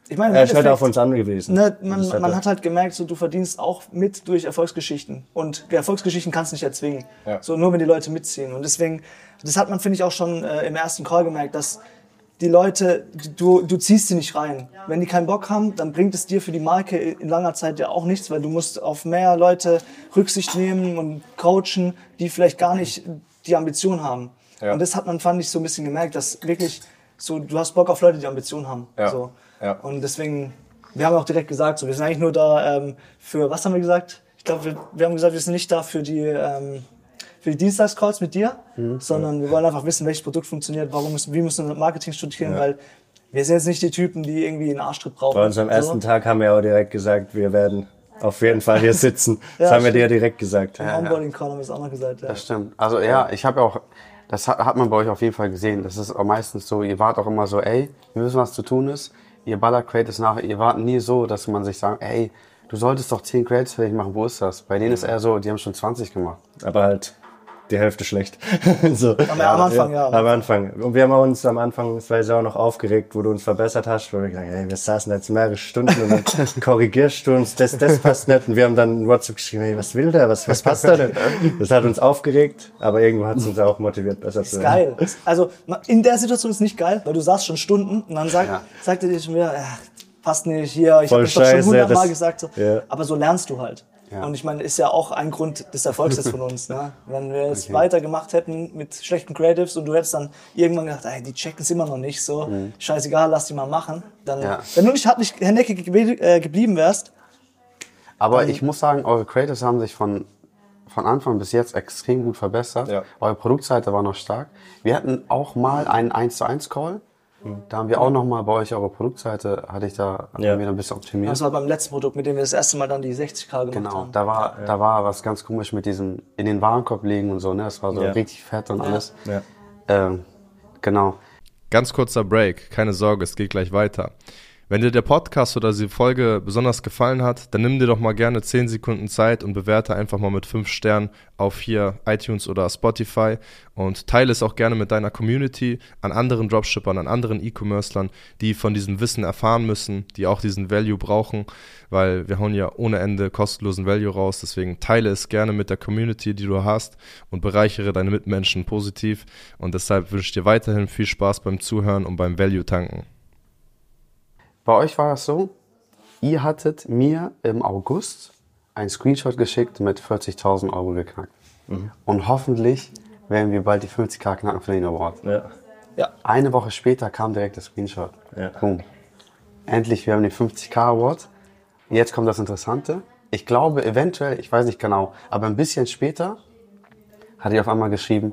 ich meine, er ist halt auf uns angewiesen. Ne, man, man hat halt gemerkt, so, du verdienst auch mit durch Erfolgsgeschichten. Und Erfolgsgeschichten kannst du nicht erzwingen. Ja. So, nur wenn die Leute mitziehen. Und deswegen, das hat man, finde ich, auch schon äh, im ersten Call gemerkt, dass die Leute, du, du ziehst sie nicht rein. Wenn die keinen Bock haben, dann bringt es dir für die Marke in langer Zeit ja auch nichts, weil du musst auf mehr Leute Rücksicht nehmen und coachen, die vielleicht gar nicht die Ambition haben. Ja. Und das hat man, fand ich, so ein bisschen gemerkt, dass wirklich so, du hast Bock auf Leute, die Ambition haben. Ja. So. Ja. Und deswegen, wir haben auch direkt gesagt, so, wir sind eigentlich nur da ähm, für, was haben wir gesagt? Ich glaube, wir, wir haben gesagt, wir sind nicht da für die, ähm, für die Dienstagscalls mit dir, mhm. sondern wir wollen einfach wissen, welches Produkt funktioniert, warum müssen, wie müssen wir Marketing studieren, ja. weil wir sind jetzt nicht die Typen, die irgendwie einen Arschtritt brauchen. Bei uns am ersten so. Tag haben wir auch direkt gesagt, wir werden auf jeden Fall hier sitzen. Das ja, haben wir dir direkt gesagt. Im ja, Onboarding-Call haben wir es auch noch gesagt. Ja. Das stimmt. Also ja, ich habe auch, das hat, hat man bei euch auf jeden Fall gesehen. Das ist auch meistens so, ihr wart auch immer so, ey, wir wissen, was zu tun ist. Ihr ballert Creatives nach, ihr wart nie so, dass man sich sagt, ey, du solltest doch zehn Creatives fertig machen, wo ist das? Bei denen ist eher so, die haben schon zwanzig gemacht. Aber halt die Hälfte schlecht. so. am, ja, am Anfang, ja. Am Anfang. Und wir haben uns am Anfang, das war ja auch noch aufgeregt, wo du uns verbessert hast, wo wir gesagt haben, ey, wir saßen jetzt mehrere Stunden und dann korrigierst du uns, das, das passt nicht. Und wir haben dann ein WhatsApp geschrieben, ey, was will der, was, was passt da denn? Das hat uns aufgeregt, aber irgendwo hat es uns auch motiviert, besser zu werden. Ist geil. Also in der Situation ist nicht geil, weil du saßt schon Stunden und dann sagt, ja. sagt er dir schon wieder, ja, passt nicht hier, ich habe das doch schon hundertmal gesagt. So. Ja. Aber so lernst du halt. Ja. Und ich meine, ist ja auch ein Grund des Erfolgs jetzt von uns. Ne? Wenn wir es okay. weitergemacht hätten mit schlechten Creatives und du hättest dann irgendwann gedacht, ey, die checken es immer noch nicht, so mhm. scheißegal, lass die mal machen. Dann, ja. Wenn du nicht hartnäckig nicht äh, geblieben wärst. Aber ich muss sagen, eure Creatives haben sich von, von Anfang bis jetzt extrem gut verbessert. Ja. Eure Produktseite war noch stark. Wir hatten auch mal einen eins zu eins Call. Da haben wir auch nochmal bei euch eure Produktseite, hatte ich da ja. haben wir ein bisschen optimiert. Das war beim letzten Produkt, mit dem wir das erste Mal dann die sechzig K gemacht genau, haben. Genau, da war, ja. da war was ganz komisch mit diesem in den Warenkorb legen und so, ne? Das war so ja. richtig fett und alles. Ja. Ähm, genau. Ganz kurzer Break, keine Sorge, es geht gleich weiter. Wenn dir der Podcast oder die Folge besonders gefallen hat, dann nimm dir doch mal gerne zehn Sekunden Zeit und bewerte einfach mal mit fünf Sternen auf hier iTunes oder Spotify und teile es auch gerne mit deiner Community, an anderen Dropshippern, an anderen E-Commerclern, die von diesem Wissen erfahren müssen, die auch diesen Value brauchen, weil wir hauen ja ohne Ende kostenlosen Value raus, deswegen teile es gerne mit der Community, die du hast und bereichere deine Mitmenschen positiv und deshalb wünsche ich dir weiterhin viel Spaß beim Zuhören und beim Value-Tanken. Bei euch war es so, ihr hattet mir im August einen Screenshot geschickt mit vierzigtausend Euro geknackt. Mhm. Und hoffentlich werden wir bald die fünfzig K knacken für den Award. Ja. Ja. Eine Woche später kam direkt der Screenshot. Ja. Boom. Endlich, wir haben den fünfzig K Award. Jetzt kommt das Interessante. Ich glaube eventuell, ich weiß nicht genau, aber ein bisschen später hatte ich auf einmal geschrieben,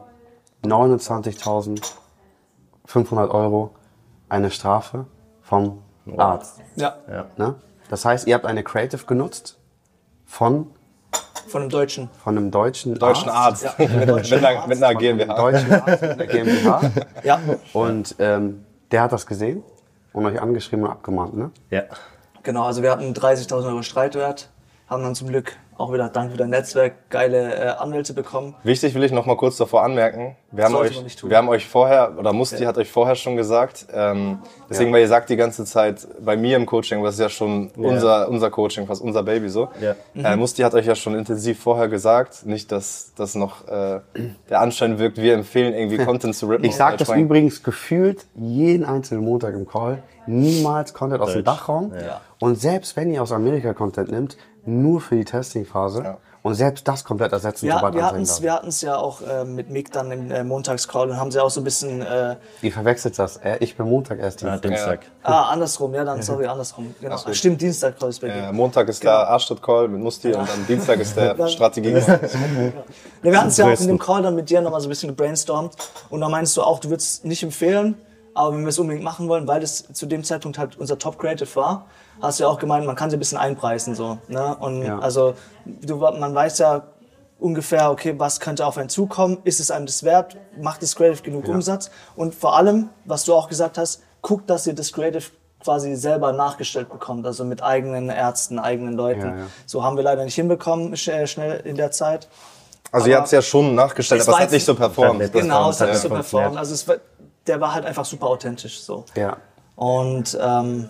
neunundzwanzigtausendfünfhundert Euro eine Strafe vom Wow. Arzt. Ja. ja. Ne? Das heißt, ihr habt eine Creative genutzt von von einem Deutschen. Von einem deutschen, deutschen Arzt. Arzt. Ja. mit, mit, einer, mit einer GmbH. Deutschen Arzt mit einer GmbH. Ja. Und ähm, der hat das gesehen und euch angeschrieben und abgemahnt, ne? Ja. Genau, also wir hatten dreißigtausend Euro Streitwert, haben dann zum Glück auch wieder dank wieder Netzwerk geile äh, Anwälte bekommen. Wichtig will ich noch mal kurz davor anmerken, wir haben euch, wir haben euch vorher, oder Musti ja. hat euch vorher schon gesagt, ähm, deswegen, ja. weil ihr sagt die ganze Zeit, bei mir im Coaching, was ist ja schon ja. unser unser Coaching, fast unser Baby so, ja. äh, Musti hat euch ja schon intensiv vorher gesagt, nicht, dass das noch äh, der Anschein wirkt, wir empfehlen irgendwie Content zu rippen. Ich sag das übrigens gefühlt jeden einzelnen Montag im Call, niemals Content aus dem Dachraum ja. und selbst wenn ihr aus Amerika Content nimmt, nur für die Testing-Phase ja. und selbst das komplett ersetzen. Ja, wir hatten es wir hatten's ja auch äh, mit Mick dann im äh, Montagscall und haben sie auch so ein bisschen... Äh, Ihr verwechselt das. Äh, ich bin Montag erst Dienstag. Ja, Dienstag. Ja. Ah, andersrum. Ja, dann sorry, andersrum. Genau. So. Stimmt, Dienstag Call ist bei dir. Äh, Montag ist genau. der Arschtritt-Call mit Musti ja. und dann Dienstag ist der Strategie. Ja. Ja, wir hatten es ja auch in dem Call dann mit dir nochmal so ein bisschen gebrainstormt und da meinst du auch, du würdest nicht empfehlen, aber wenn wir es unbedingt machen wollen, weil das zu dem Zeitpunkt halt unser Top-Creative war, hast du ja auch gemeint, man kann sie ein bisschen einpreisen. So, ne? Und ja. also du, man weiß ja ungefähr, okay, was könnte auf einen zukommen, ist es einem das wert, macht das Creative genug ja. Umsatz und vor allem, was du auch gesagt hast, guckt, dass ihr das Creative quasi selber nachgestellt bekommt, also mit eigenen Ärzten, eigenen Leuten. Ja, ja. So haben wir leider nicht hinbekommen, schnell in der Zeit. Also aber ihr habt es ja schon nachgestellt, aber es hat nicht so performt. Genau, es hat nicht so performt. Also es war, der war halt einfach super authentisch. So. Ja. Und ähm,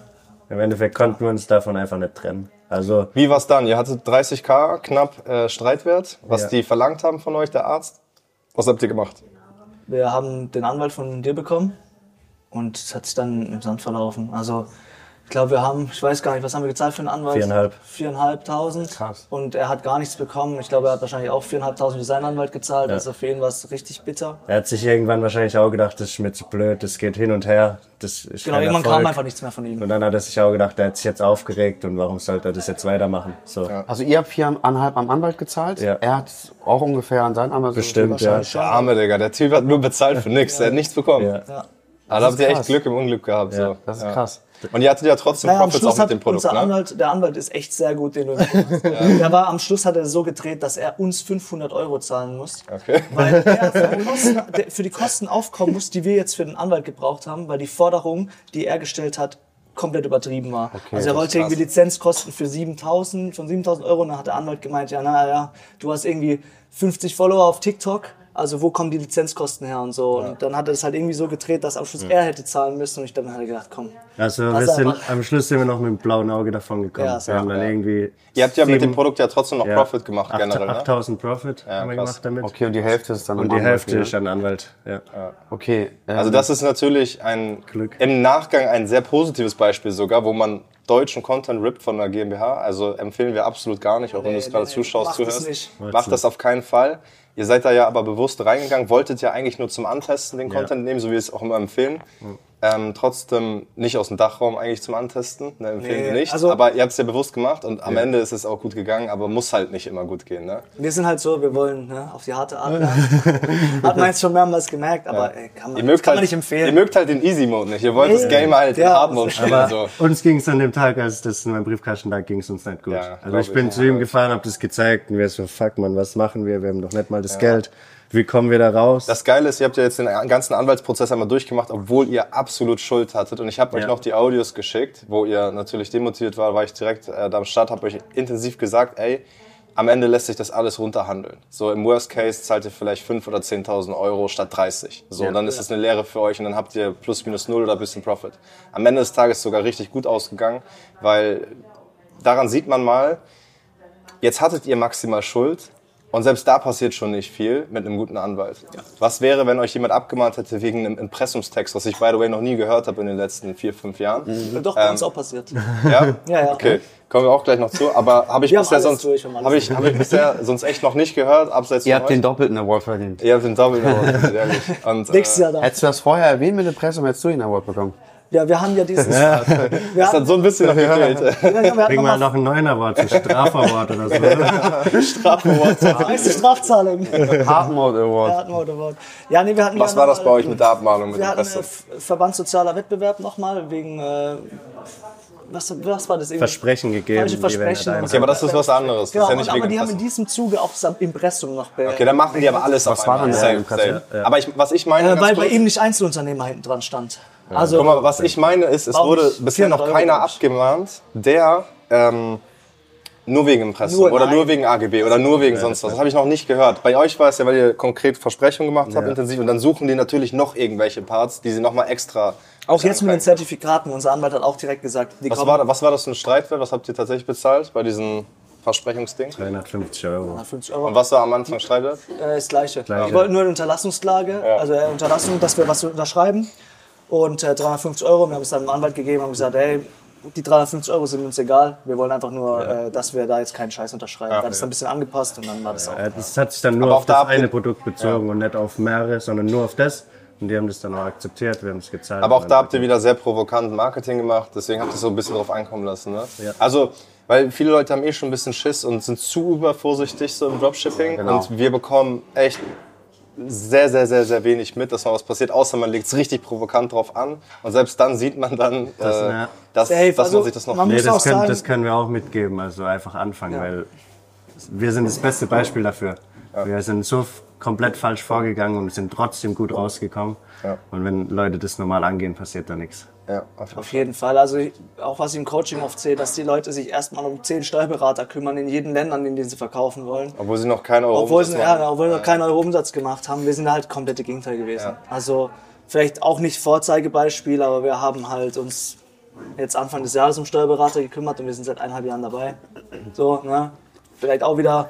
Im Endeffekt konnten wir uns davon einfach nicht trennen. Also, Wie war's dann? Ihr hattet dreißigtausend knapp äh, Streitwert, was Ja. die verlangt haben von euch, der Arzt. Was habt ihr gemacht? Wir haben den Anwalt von dir bekommen und es hat sich dann im Sand verlaufen. Also ich glaube, wir haben, ich weiß gar nicht, was haben wir gezahlt für einen Anwalt? Viereinhalb. Viereinhalbtausend. Krass. Und er hat gar nichts bekommen. Ich glaube, er hat wahrscheinlich auch viereinhalbtausend für seinen Anwalt gezahlt. Ja. Also für ihn war es richtig bitter. er hat sich irgendwann wahrscheinlich auch gedacht, das ist mir zu blöd, das geht hin und her, das ist Genau, kein irgendwann Erfolg. kam einfach nichts mehr von ihm. Und dann hat er sich auch gedacht, er hat sich jetzt aufgeregt und warum sollte er das jetzt weitermachen? So. Also ihr habt viereinhalb am Anwalt gezahlt, Ja. er hat auch ungefähr an seinen Anwalt Bestimmt, ja. Der arme Digga, der Typ hat nur bezahlt für nichts, der hat nichts bekommen. Ja. Ja. Aber da habt ihr echt krass. Glück im Unglück gehabt. Ja, so. Das ist krass. Und ihr hattet ja trotzdem Naja, am Profits Schluss auch mit hat dem Produkt, unser ne? Anwalt, der Anwalt ist echt sehr gut, den du Der war am Schluss hat er so gedreht, dass er uns fünfhundert Euro zahlen muss. Okay. Weil er für die, Kosten, der für die Kosten aufkommen muss, die wir jetzt für den Anwalt gebraucht haben, weil die Forderung, die er gestellt hat, komplett übertrieben war. Also er wollte irgendwie Lizenzkosten für siebentausend, von siebentausend Euro, und dann hat der Anwalt gemeint, ja, naja, du hast irgendwie fünfzig Follower auf TikTok, also wo kommen die Lizenzkosten her und so. Und dann hat er das halt irgendwie so gedreht, dass am Schluss er hätte zahlen müssen, und ich dann hatte gedacht, komm. Also lass wir sind, einfach. am Schluss sind wir noch mit dem blauen Auge davon gekommen. Ja, wir haben dann ja. irgendwie Ihr habt ja mit sieben- dem Produkt ja trotzdem noch ja, Profit gemacht, acht- generell, ne? achttausend Profit haben wir krass. gemacht damit. Okay, und die Hälfte ist dann Und am die Anwalt Hälfte wieder. ist an Anwalt. Ja. Okay. Ähm, Also das ist natürlich ein Glück. im Nachgang ein sehr positives Beispiel sogar, wo man deutschen Content rippt von der GmbH. Also empfehlen wir absolut gar nicht, auch wenn du es Nee, gerade nee, zuschaust, macht es zuhörst. nicht. Macht das auf keinen Fall. Ihr seid da ja aber bewusst reingegangen, wolltet ja eigentlich nur zum Antesten den Ja. Content nehmen, so wie wir es auch immer empfehlen. Ähm, trotzdem nicht aus dem Dachraum eigentlich zum Antesten, ne, empfehlen Nee, wir nicht. also- aber ihr habt es ja bewusst gemacht und am Ende ist es auch gut gegangen, aber muss halt nicht immer gut gehen. Ne? Wir sind halt so, wir wollen ne, auf die harte Art lernen. Hat man jetzt schon mehrmals gemerkt, aber ey, kann, man, Ihr mögt, kann halt, man nicht empfehlen. ihr mögt halt den Easy Mode nicht. Ihr wollt Nee. das Game halt Ja, in Hard Mode spielen. Aber So. uns ging es an dem Tag, als das in meinem Briefkasten lag, ging es uns nicht gut. Ja, also glaub ich bin ich, zu ja. ihm gefahren, habe das gezeigt und wir so, fuck man, was machen wir? Wir haben doch nicht mal das Geld. Wie kommen wir da raus? Das Geile ist, ihr habt ja jetzt den ganzen Anwaltsprozess einmal durchgemacht, obwohl ihr absolut Schuld hattet. Und ich habe euch Ja. noch die Audios geschickt, wo ihr natürlich demotiviert war, war ich direkt äh, da am Start, habe euch intensiv gesagt, ey, am Ende lässt sich das alles runterhandeln. So im Worst Case zahlt ihr vielleicht fünf oder zehntausend Euro statt dreißig. So, dann ist es eine Lehre für euch und dann habt ihr plus minus null oder ein bisschen Profit. Am Ende des Tages sogar richtig gut ausgegangen, weil daran sieht man mal, jetzt hattet ihr maximal Schuld. Und selbst da passiert schon nicht viel mit einem guten Anwalt. Was wäre, wenn euch jemand abgemahnt hätte wegen einem Impressumstext, was ich, by the way, noch nie gehört habe in den letzten vier, fünf Jahren? Doch, bei uns auch passiert. Ja? Ja, ja. Okay, kommen wir auch gleich noch zu. Aber habe ich, Wir haben bisher alles sonst, durch, wir haben alles hab ich, hab ich bisher sonst echt noch nicht gehört, abseits ihr von habt den euch. doppelten Award verdient. Ihr habt den Doppel Award, ehrlich. Und, Nächstes äh, Jahr dann. Hättest du das vorher erwähnt mit dem Pressum, hättest du den Award bekommen. Ja, wir haben ja dieses. das wir hat hatten, so ein bisschen noch gefehlt. ja, wir hatten Kriegen wir noch noch einen neuen Award, so Strafaward oder so. Strafaward. mal heiße Strafzahlung. Hard Mode Award. Ja, hatten wir Award. Ja, nee, wir hatten Was ja war noch das mal- bei euch mit der Abmahnung mit Wir dem hatten Presse? äh, F- Verband Sozialer Wettbewerb nochmal wegen. Äh, was, was war das? Irgendwie? Versprechen gegeben. Falsche die wir nicht Versprechen. einhalten. Okay, aber das ist was anderes. Genau, das ist ja nicht und, aber wegen die haben in Impressum. diesem Zuge auch das Impressum noch be Okay, dann machen die aber alles auf war einmal. denn Safe, der safe. Ja, ja. Aber ich, was ich meine, äh, ganz weil kurz, bei ihm nicht Einzelunternehmer hinten dran stand. Also, guck mal, was ich meine ist, es Warum wurde nicht bisher noch vierhundert Euro, keiner glaub ich. abgemahnt, der ähm, nur wegen Impressum Nur- oder nein. nur wegen A G B oder nur wegen sonst was. Das habe ich noch nicht gehört. Bei euch war es ja, weil ihr konkret Versprechungen gemacht habt, intensiv, und dann suchen die natürlich noch irgendwelche Parts, die sie nochmal extra... auch jetzt mit den sagen. Zertifikaten. Unser Anwalt hat auch direkt gesagt, die Was kommen war, was war das für ein Streitwert? Was habt ihr tatsächlich bezahlt bei diesem Versprechungsding? dreihundertfünfzig Euro. fünfzig Euro. Und was war am Anfang Streitwert? Äh, das Gleiche. Die wollten nur eine Unterlassungsklage, also äh, Unterlassung, dass wir was unterschreiben. Und äh, dreihundertfünfzig Euro. Wir haben es dann dem Anwalt gegeben und gesagt, ey, die dreihundertfünfzig Euro sind uns egal. Wir wollen einfach nur, äh, dass wir da jetzt keinen Scheiß unterschreiben. Da hat es dann ein bisschen angepasst und dann war das auch. Äh, Das hat sich dann nur Aber auf auch da das habt ihr- eine Produkt bezogen und nicht auf mehrere, sondern nur auf das. Und die haben das dann auch akzeptiert, wir haben es gezahlt. Aber auch da habt ihr wieder sehr provokant Marketing gemacht, deswegen habt ihr es so ein bisschen drauf ankommen lassen. Ne? Ja. Also, weil viele Leute haben eh schon ein bisschen Schiss und sind zu übervorsichtig so im Dropshipping. Genau. Und wir bekommen echt sehr, sehr, sehr, sehr wenig mit, dass mal was passiert, außer man legt es richtig provokant drauf an. Und selbst dann sieht man dann, Das, äh, ja. dass, Safe, dass also man sich das noch... man Nee, muss auch das können, sagen- das können wir auch mitgeben, also einfach anfangen, weil wir sind das beste Beispiel dafür. Wir sind so f- komplett falsch vorgegangen und sind trotzdem gut rausgekommen. Ja. Und wenn Leute das normal angehen, passiert da nichts. Ja, auf jeden Auf jeden Fall. Also ich- auch was ich im Coaching oft sehe, dass die Leute sich erstmal um zehn Steuerberater kümmern in jedem Ländern, in denen sie verkaufen wollen. Obwohl sie noch keine Euro Obwohl sie, Umsatz ja, machen. obwohl wir noch keinen Euro Umsatz gemacht haben. Wir sind halt komplette Gegenteil gewesen. Ja. Also vielleicht auch nicht Vorzeigebeispiel, aber wir haben halt uns jetzt Anfang des Jahres um Steuerberater gekümmert und wir sind seit eineinhalb Jahren dabei. So, ne? Vielleicht auch wieder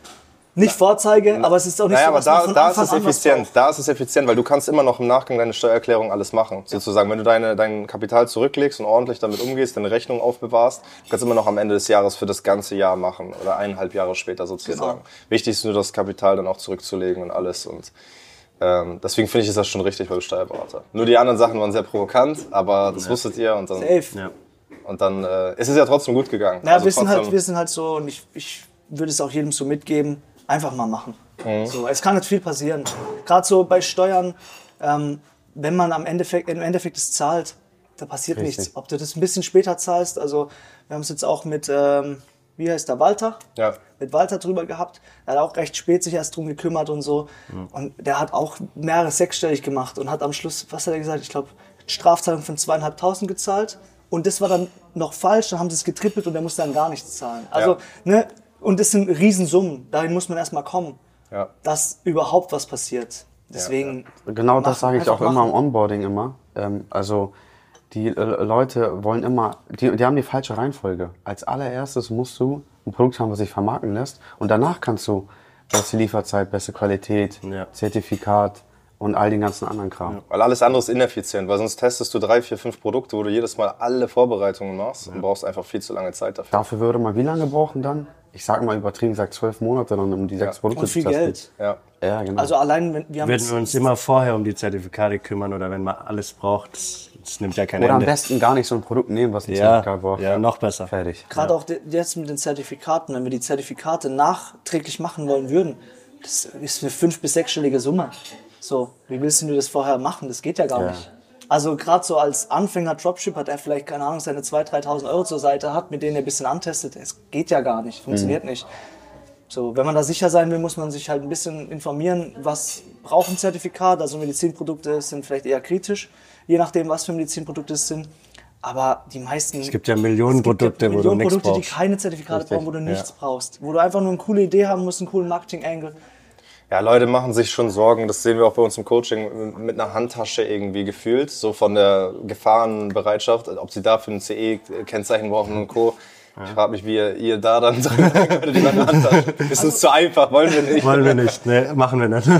nicht Vorzeige, aber es ist auch nicht naja, so, dass aber da, man von da ist Anfang es an was effizient. braucht. Da ist es effizient, weil du kannst immer noch im Nachgang deine Steuererklärung alles machen. Sozusagen, wenn du deine, dein Kapital zurücklegst und ordentlich damit umgehst, deine Rechnung aufbewahrst, du kannst immer noch am Ende des Jahres für das ganze Jahr machen oder eineinhalb Jahre später sozusagen. Genau. Wichtig ist nur, das Kapital dann auch zurückzulegen und alles. Und ähm, deswegen finde ich, ist das schon richtig, weil du Steuerberater. Nur die anderen Sachen waren sehr provokant, aber das ja. wusstet ihr und dann. Safe. Ja. Und dann äh, ist es ja trotzdem gut gegangen. Naja, also wir, sind trotzdem, halt, wir sind halt so, und ich, ich würde es auch jedem so mitgeben, einfach mal machen. Mhm. So, es kann nicht viel passieren. Gerade so bei Steuern, ähm, wenn man am Endeffekt, im Endeffekt es zahlt, da passiert Richtig. nichts. Ob du das ein bisschen später zahlst, also wir haben es jetzt auch mit, ähm, wie heißt der, Walter? Ja. Mit Walter drüber gehabt. Der hat auch recht spät sich erst drum gekümmert und so. Mhm. Und der hat auch mehrere sechsstellig gemacht und hat am Schluss, was hat er gesagt, ich glaube, Strafzahlung von zweieinhalbtausend gezahlt. Und das war dann noch falsch, dann haben sie es getrippelt und der musste dann gar nichts zahlen. Also, Ja. ne, und das sind Riesensummen, dahin muss man erstmal kommen, Ja. dass überhaupt was passiert. Deswegen. Genau das machen, sage ich einfach auch immer machen. im Onboarding immer. Ähm, also die äh, Leute wollen immer, die, die haben die falsche Reihenfolge. Als allererstes musst du ein Produkt haben, was sich vermarkten lässt und danach kannst du beste Lieferzeit, beste Qualität, Ja. Zertifikat und all den ganzen anderen Kram. Weil alles andere ist ineffizient, weil sonst testest du drei, vier, fünf Produkte, wo du jedes Mal alle Vorbereitungen machst und brauchst einfach viel zu lange Zeit dafür. Dafür würde man wie lange brauchen dann? Ich sag mal übertrieben gesagt zwölf Monate dann, um die sechs Produkte Und viel zu testen. Geld. Ja. Ja, genau. Also allein, wenn wir haben Würden wir uns immer vorher um die Zertifikate kümmern oder wenn man alles braucht, das, das nimmt ja kein Oder am Ende. besten gar nicht so ein Produkt nehmen, was ein ja, Zertifikat braucht. ja, noch besser. Fertig. gerade auch de- jetzt mit den Zertifikaten, wenn wir die Zertifikate nachträglich machen wollen würden, das ist eine fünf- bis sechsstellige Summe. So, wie willst du das vorher machen? Das geht ja gar Ja. nicht. Also gerade so als Anfänger Dropshipper, der vielleicht, keine Ahnung, seine zweitausend, dreitausend Euro zur Seite hat, mit denen er ein bisschen antestet, es geht ja gar nicht, funktioniert Mhm. nicht. So, wenn man da sicher sein will, muss man sich halt ein bisschen informieren, was braucht ein Zertifikat. Also Medizinprodukte sind vielleicht eher kritisch, je nachdem, was für Medizinprodukte es sind. Aber die meisten... Es gibt ja Millionen Es gibt ja Produkte, wo du Millionen nichts Produkte, die brauchst. keine Zertifikate Richtig. brauchen, wo du nichts brauchst. Wo du einfach nur eine coole Idee haben musst, einen coolen Marketing-Angle. Ja, Leute machen sich schon Sorgen, das sehen wir auch bei uns im Coaching, mit einer Handtasche irgendwie gefühlt, so von der Gefahrenbereitschaft, ob sie dafür ein C E-Kennzeichen brauchen und Co. Ich frage mich, wie ihr, ihr da dann dran würdet über eine Handtasche. Ist uns zu einfach, wollen wir nicht. Wollen wir nicht, ne, machen wir nicht.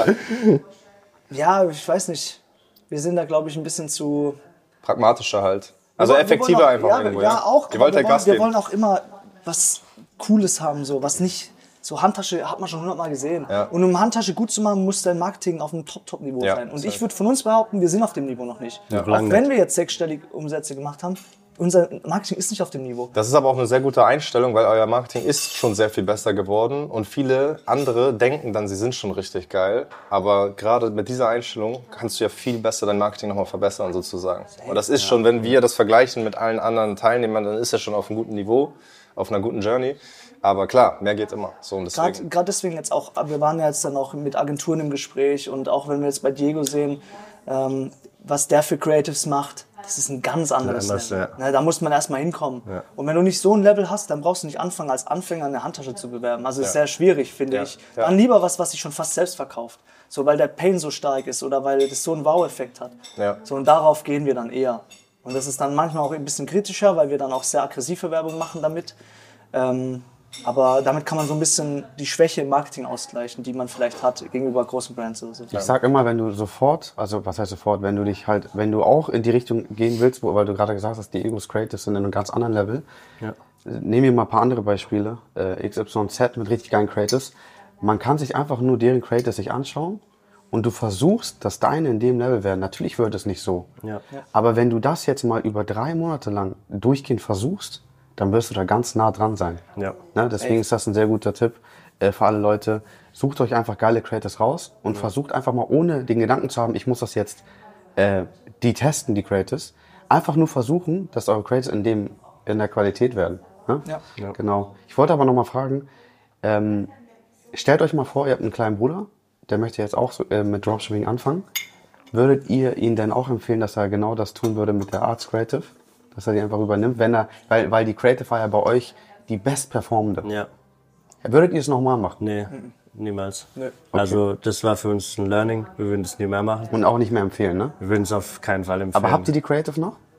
Ja, ich weiß nicht. Wir sind da, glaube ich, ein bisschen zu... Pragmatischer halt. Also Wir wollen- effektiver wir wollen einfach auch, ja, irgendwo. Ja, auch. Ihr wollt wir, ja wollen, Gas wir geben. wollen auch immer was Cooles haben, so was nicht... So Handtasche hat man schon hundertmal gesehen. Ja. Und um Handtasche gut zu machen, muss dein Marketing auf einem Top-Top-Niveau Ja, sein. Und safe. ich würde von uns behaupten, wir sind auf dem Niveau noch nicht. Ja. Auch Lange wenn nicht. wir jetzt sechsstellige Umsätze gemacht haben, unser Marketing ist nicht auf dem Niveau. Das ist aber auch eine sehr gute Einstellung, weil euer Marketing ist schon sehr viel besser geworden und viele andere denken dann, sie sind schon richtig geil. Aber gerade mit dieser Einstellung kannst du ja viel besser dein Marketing nochmal verbessern sozusagen. Und das ist schon, wenn wir das vergleichen mit allen anderen Teilnehmern, dann ist er schon auf einem guten Niveau, auf einer guten Journey. Aber klar, mehr geht immer. So, und Gerade deswegen. gerade deswegen jetzt auch, wir waren ja jetzt dann auch mit Agenturen im Gespräch und auch wenn wir jetzt bei Diego sehen, ähm, was der für Creatives macht, das ist ein ganz anderes Anders, Level. ja. Ne, da muss man erstmal hinkommen. Ja. Und wenn du nicht so ein Level hast, dann brauchst du nicht anfangen, als Anfänger eine Handtasche zu bewerben. Also ist sehr schwierig, finde Ja. ich. Ja. Dann lieber was, was sich schon fast selbst verkauft. So, weil der Pain so stark ist oder weil das so einen Wow-Effekt hat. Ja. So, und darauf gehen wir dann eher. Und das ist dann manchmal auch ein bisschen kritischer, weil wir dann auch sehr aggressive Werbung machen damit. Ähm, aber damit kann man so ein bisschen die Schwäche im Marketing ausgleichen, die man vielleicht hat gegenüber großen Brands oder so. Ich sag immer, wenn du sofort, also was heißt sofort, wenn du dich halt, wenn du auch in die Richtung gehen willst, wo, weil du gerade gesagt hast, die Egos Creatives sind in einem ganz anderen Level. Ja. Nehmen wir mal ein paar andere Beispiele. Äh, X Y Z mit richtig geilen Creatives. Man kann sich einfach nur deren Creatives sich anschauen und du versuchst, dass deine in dem Level werden. Natürlich wird es nicht so. Ja. Aber wenn du das jetzt mal über drei Monate lang durchgehend versuchst, dann wirst du da ganz nah dran sein. Ja. Ne? Deswegen ist das ein sehr guter Tipp äh, für alle Leute. Sucht euch einfach geile Creators raus und versucht einfach mal, ohne den Gedanken zu haben, ich muss das jetzt äh, die testen, die Creators, einfach nur versuchen, dass eure Creators in dem in der Qualität werden. Ne? Ja. Ja. Genau. Ich wollte aber noch mal fragen, ähm, stellt euch mal vor, ihr habt einen kleinen Bruder, der möchte jetzt auch so, äh, mit Dropshipping anfangen. Würdet ihr ihn denn auch empfehlen, dass er genau das tun würde mit der Arts Creative? Dass er die einfach übernimmt, wenn er, weil, weil die Creative war ja bei euch die bestperformende. Ja. Würdet ihr es nochmal machen? Nee, niemals. Nee. Also das war für uns ein Learning. Wir würden es nie mehr machen. Und auch nicht mehr empfehlen, ne? Wir würden es auf keinen Fall empfehlen. Aber habt ihr die Creative noch?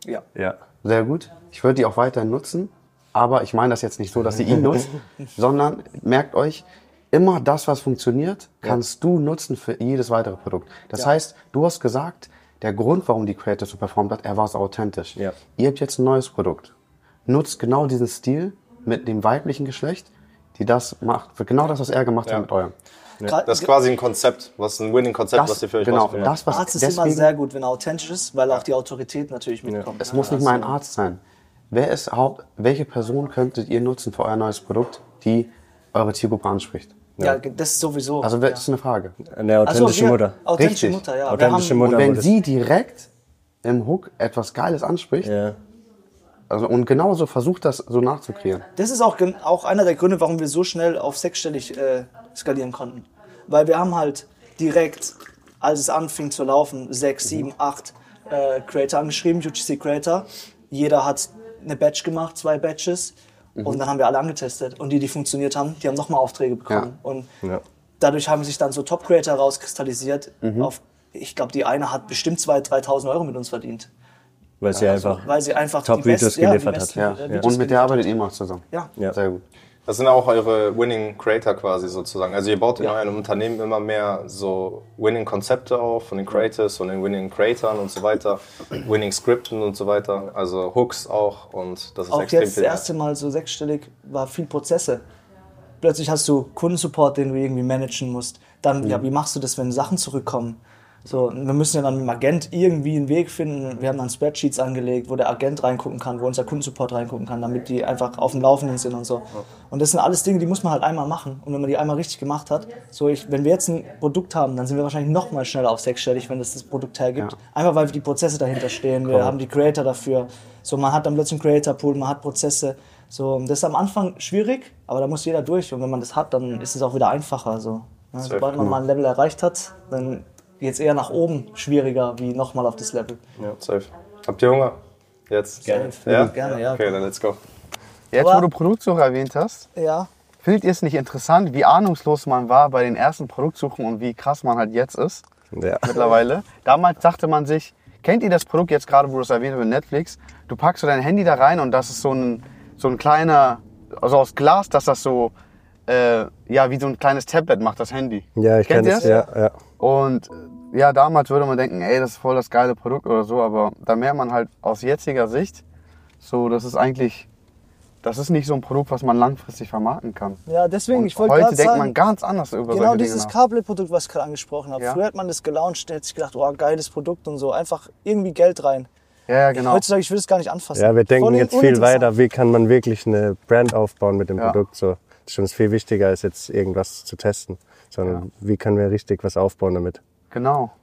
Ja. Ja. Sehr gut. Ich würde die auch weiterhin nutzen, aber ich meine das jetzt nicht so, dass ihr ihn nutzt, sondern merkt euch, immer das, was funktioniert, kannst du nutzen für jedes weitere Produkt. Das Ja. heißt, du hast gesagt, der Grund, warum die Creator so performt hat, er war so authentisch. Ja. Ihr habt jetzt ein neues Produkt. Nutzt genau diesen Stil mit dem weiblichen Geschlecht, die das macht, für genau das, was er gemacht Ja. hat mit eurem. Gra- Das ist quasi ein Konzept, was ein Winning-Konzept, was ihr für euch genau, rausfindet. das, was Arzt ist immer deswegen, sehr gut, wenn er authentisch ist, weil auch die Autorität natürlich mitkommt. es muss nicht mal ein Arzt sein. Wer ist Haupt, welche Person könntet ihr nutzen für euer neues Produkt, die eure Zielgruppe anspricht? Ja, das ist sowieso. Also das ist eine Frage. Eine Ach so, authentische wir- Mutter. Authentische Richtig. Mutter, ja. Authentische wir haben, Mutter. Und wenn das- sie direkt im Hook etwas Geiles anspricht, Ja. also, und genauso versucht das so nachzukreieren. Das ist auch, gen- auch einer der Gründe, warum wir so schnell auf sechsstellig äh, skalieren konnten. Weil wir haben halt direkt, als es anfing zu laufen, sechs, sieben, acht äh, Creator angeschrieben, U G C Creator. Jeder hat eine Batch gemacht, zwei Batches. Und dann haben wir alle angetestet. Und die, die funktioniert haben, die haben nochmal Aufträge bekommen. Und Ja. dadurch haben sich dann so Top-Creator rauskristallisiert. Auf, ich glaube, die eine hat bestimmt zweitausend, dreitausend Euro mit uns verdient. Weil sie einfach Weil sie einfach Top-Videos die besten- geliefert die hat. besten, Ja. äh, Videos Und mit der geliefert arbeitet ihr mal zusammen. Ja. Ja. Sehr gut. Das sind auch eure Winning Creator quasi sozusagen. Also ihr baut in Ja. eurem Unternehmen immer mehr so Winning Konzepte auf von den Creators und den Winning Creatoren und so weiter, Winning Skripten und so weiter, also Hooks auch und das ist Auch extrem jetzt das viel. erste Mal so sechsstellig war viel Prozesse. Plötzlich hast du Kundensupport, den du irgendwie managen musst. Dann, ja, wie machst du das, wenn Sachen zurückkommen? So, wir müssen ja dann mit dem Agent irgendwie einen Weg finden. Wir haben dann Spreadsheets angelegt, wo der Agent reingucken kann, wo unser Kundensupport reingucken kann, damit die einfach auf dem Laufenden sind und so. Und das sind alles Dinge, die muss man halt einmal machen. Und wenn man die einmal richtig gemacht hat, so ich, wenn wir jetzt ein Produkt haben, dann sind wir wahrscheinlich noch mal schneller auf sechsstellig, wenn das das Produkt hergibt. Ja. Einfach weil die Prozesse dahinter stehen. Wir haben die Creator dafür. So, man hat dann plötzlich einen Creator-Pool, man hat Prozesse. So, das ist am Anfang schwierig, aber da muss jeder durch. Und wenn man das hat, dann ist es auch wieder einfacher. So. Ja, sobald man mal ein Level erreicht hat, dann geht es eher nach oben schwieriger, wie nochmal auf das Level. Ja, safe. Habt ihr Hunger? Jetzt? Gerne. Ja? Gerne, ja. Okay, dann let's go. Jetzt, Aber- wo du Produktsuche erwähnt hast, Ja. findet ihr es nicht interessant, wie ahnungslos man war bei den ersten Produktsuchen und wie krass man halt jetzt ist Ja. mittlerweile? Damals dachte man sich, kennt ihr das Produkt jetzt gerade, wo du es erwähnt hast mit Netflix? Du packst so dein Handy da rein und das ist so ein, so ein kleiner, also aus Glas, dass das so, äh, ja, wie so ein kleines Tablet macht, das Handy. Ja, ich Kennt kenne ihr das. das? Ja, ja. Und äh, ja, damals würde man denken, ey, das ist voll das geile Produkt oder so, aber da merkt man halt aus jetziger Sicht, so, das ist eigentlich, das ist nicht so ein Produkt, was man langfristig vermarkten kann. Ja, deswegen, Und ich wollte heute gerade denkt sagen, man ganz anders über genau solche dieses Dinge nach. Carplay-Produkt, was ich gerade angesprochen habe. Ja. Früher hat man das gelauncht, da hätte sich gedacht, oh, geiles Produkt und so. Einfach irgendwie Geld rein. Ja, ja, genau. Heutzutage, ich will es gar nicht anfassen. Ja, wir denken Voll jetzt viel uninteressant. weiter. Wie kann man wirklich eine Brand aufbauen mit dem Ja. Produkt? So, das ist schon viel wichtiger, als jetzt irgendwas zu testen. Sondern wie können wir richtig was aufbauen damit? Genau.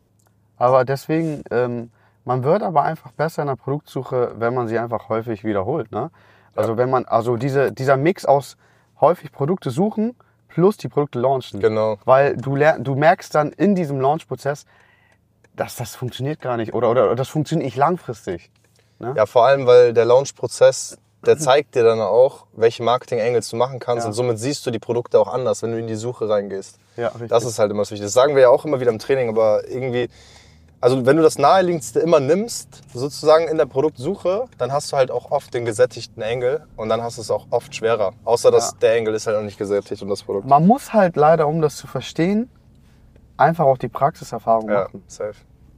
Aber deswegen, ähm, man wird aber einfach besser in der Produktsuche, wenn man sie einfach häufig wiederholt. Ne? Also wenn man, also diese, dieser Mix aus häufig Produkte suchen plus die Produkte launchen. Genau. Weil du, lern, du merkst dann in diesem Launch-Prozess, dass das funktioniert gar nicht oder, oder, oder das funktioniert nicht langfristig. Ja, vor allem, weil der Launch-Prozess, der zeigt dir dann auch, welche Marketing-Angles du machen kannst Ja. und somit siehst du die Produkte auch anders, wenn du in die Suche reingehst. Ja, richtig. Das ist halt immer das Wichtige. Das sagen wir ja auch immer wieder im Training, aber irgendwie, also wenn du das Naheliegendste immer nimmst, sozusagen in der Produktsuche, dann hast du halt auch oft den gesättigten Angle und dann hast du es auch oft schwerer. Außer, dass Ja. der Angle ist halt noch nicht gesättigt und das Produkt. Man muss halt leider, um das zu verstehen, einfach auch die Praxiserfahrung Ja, machen. safe.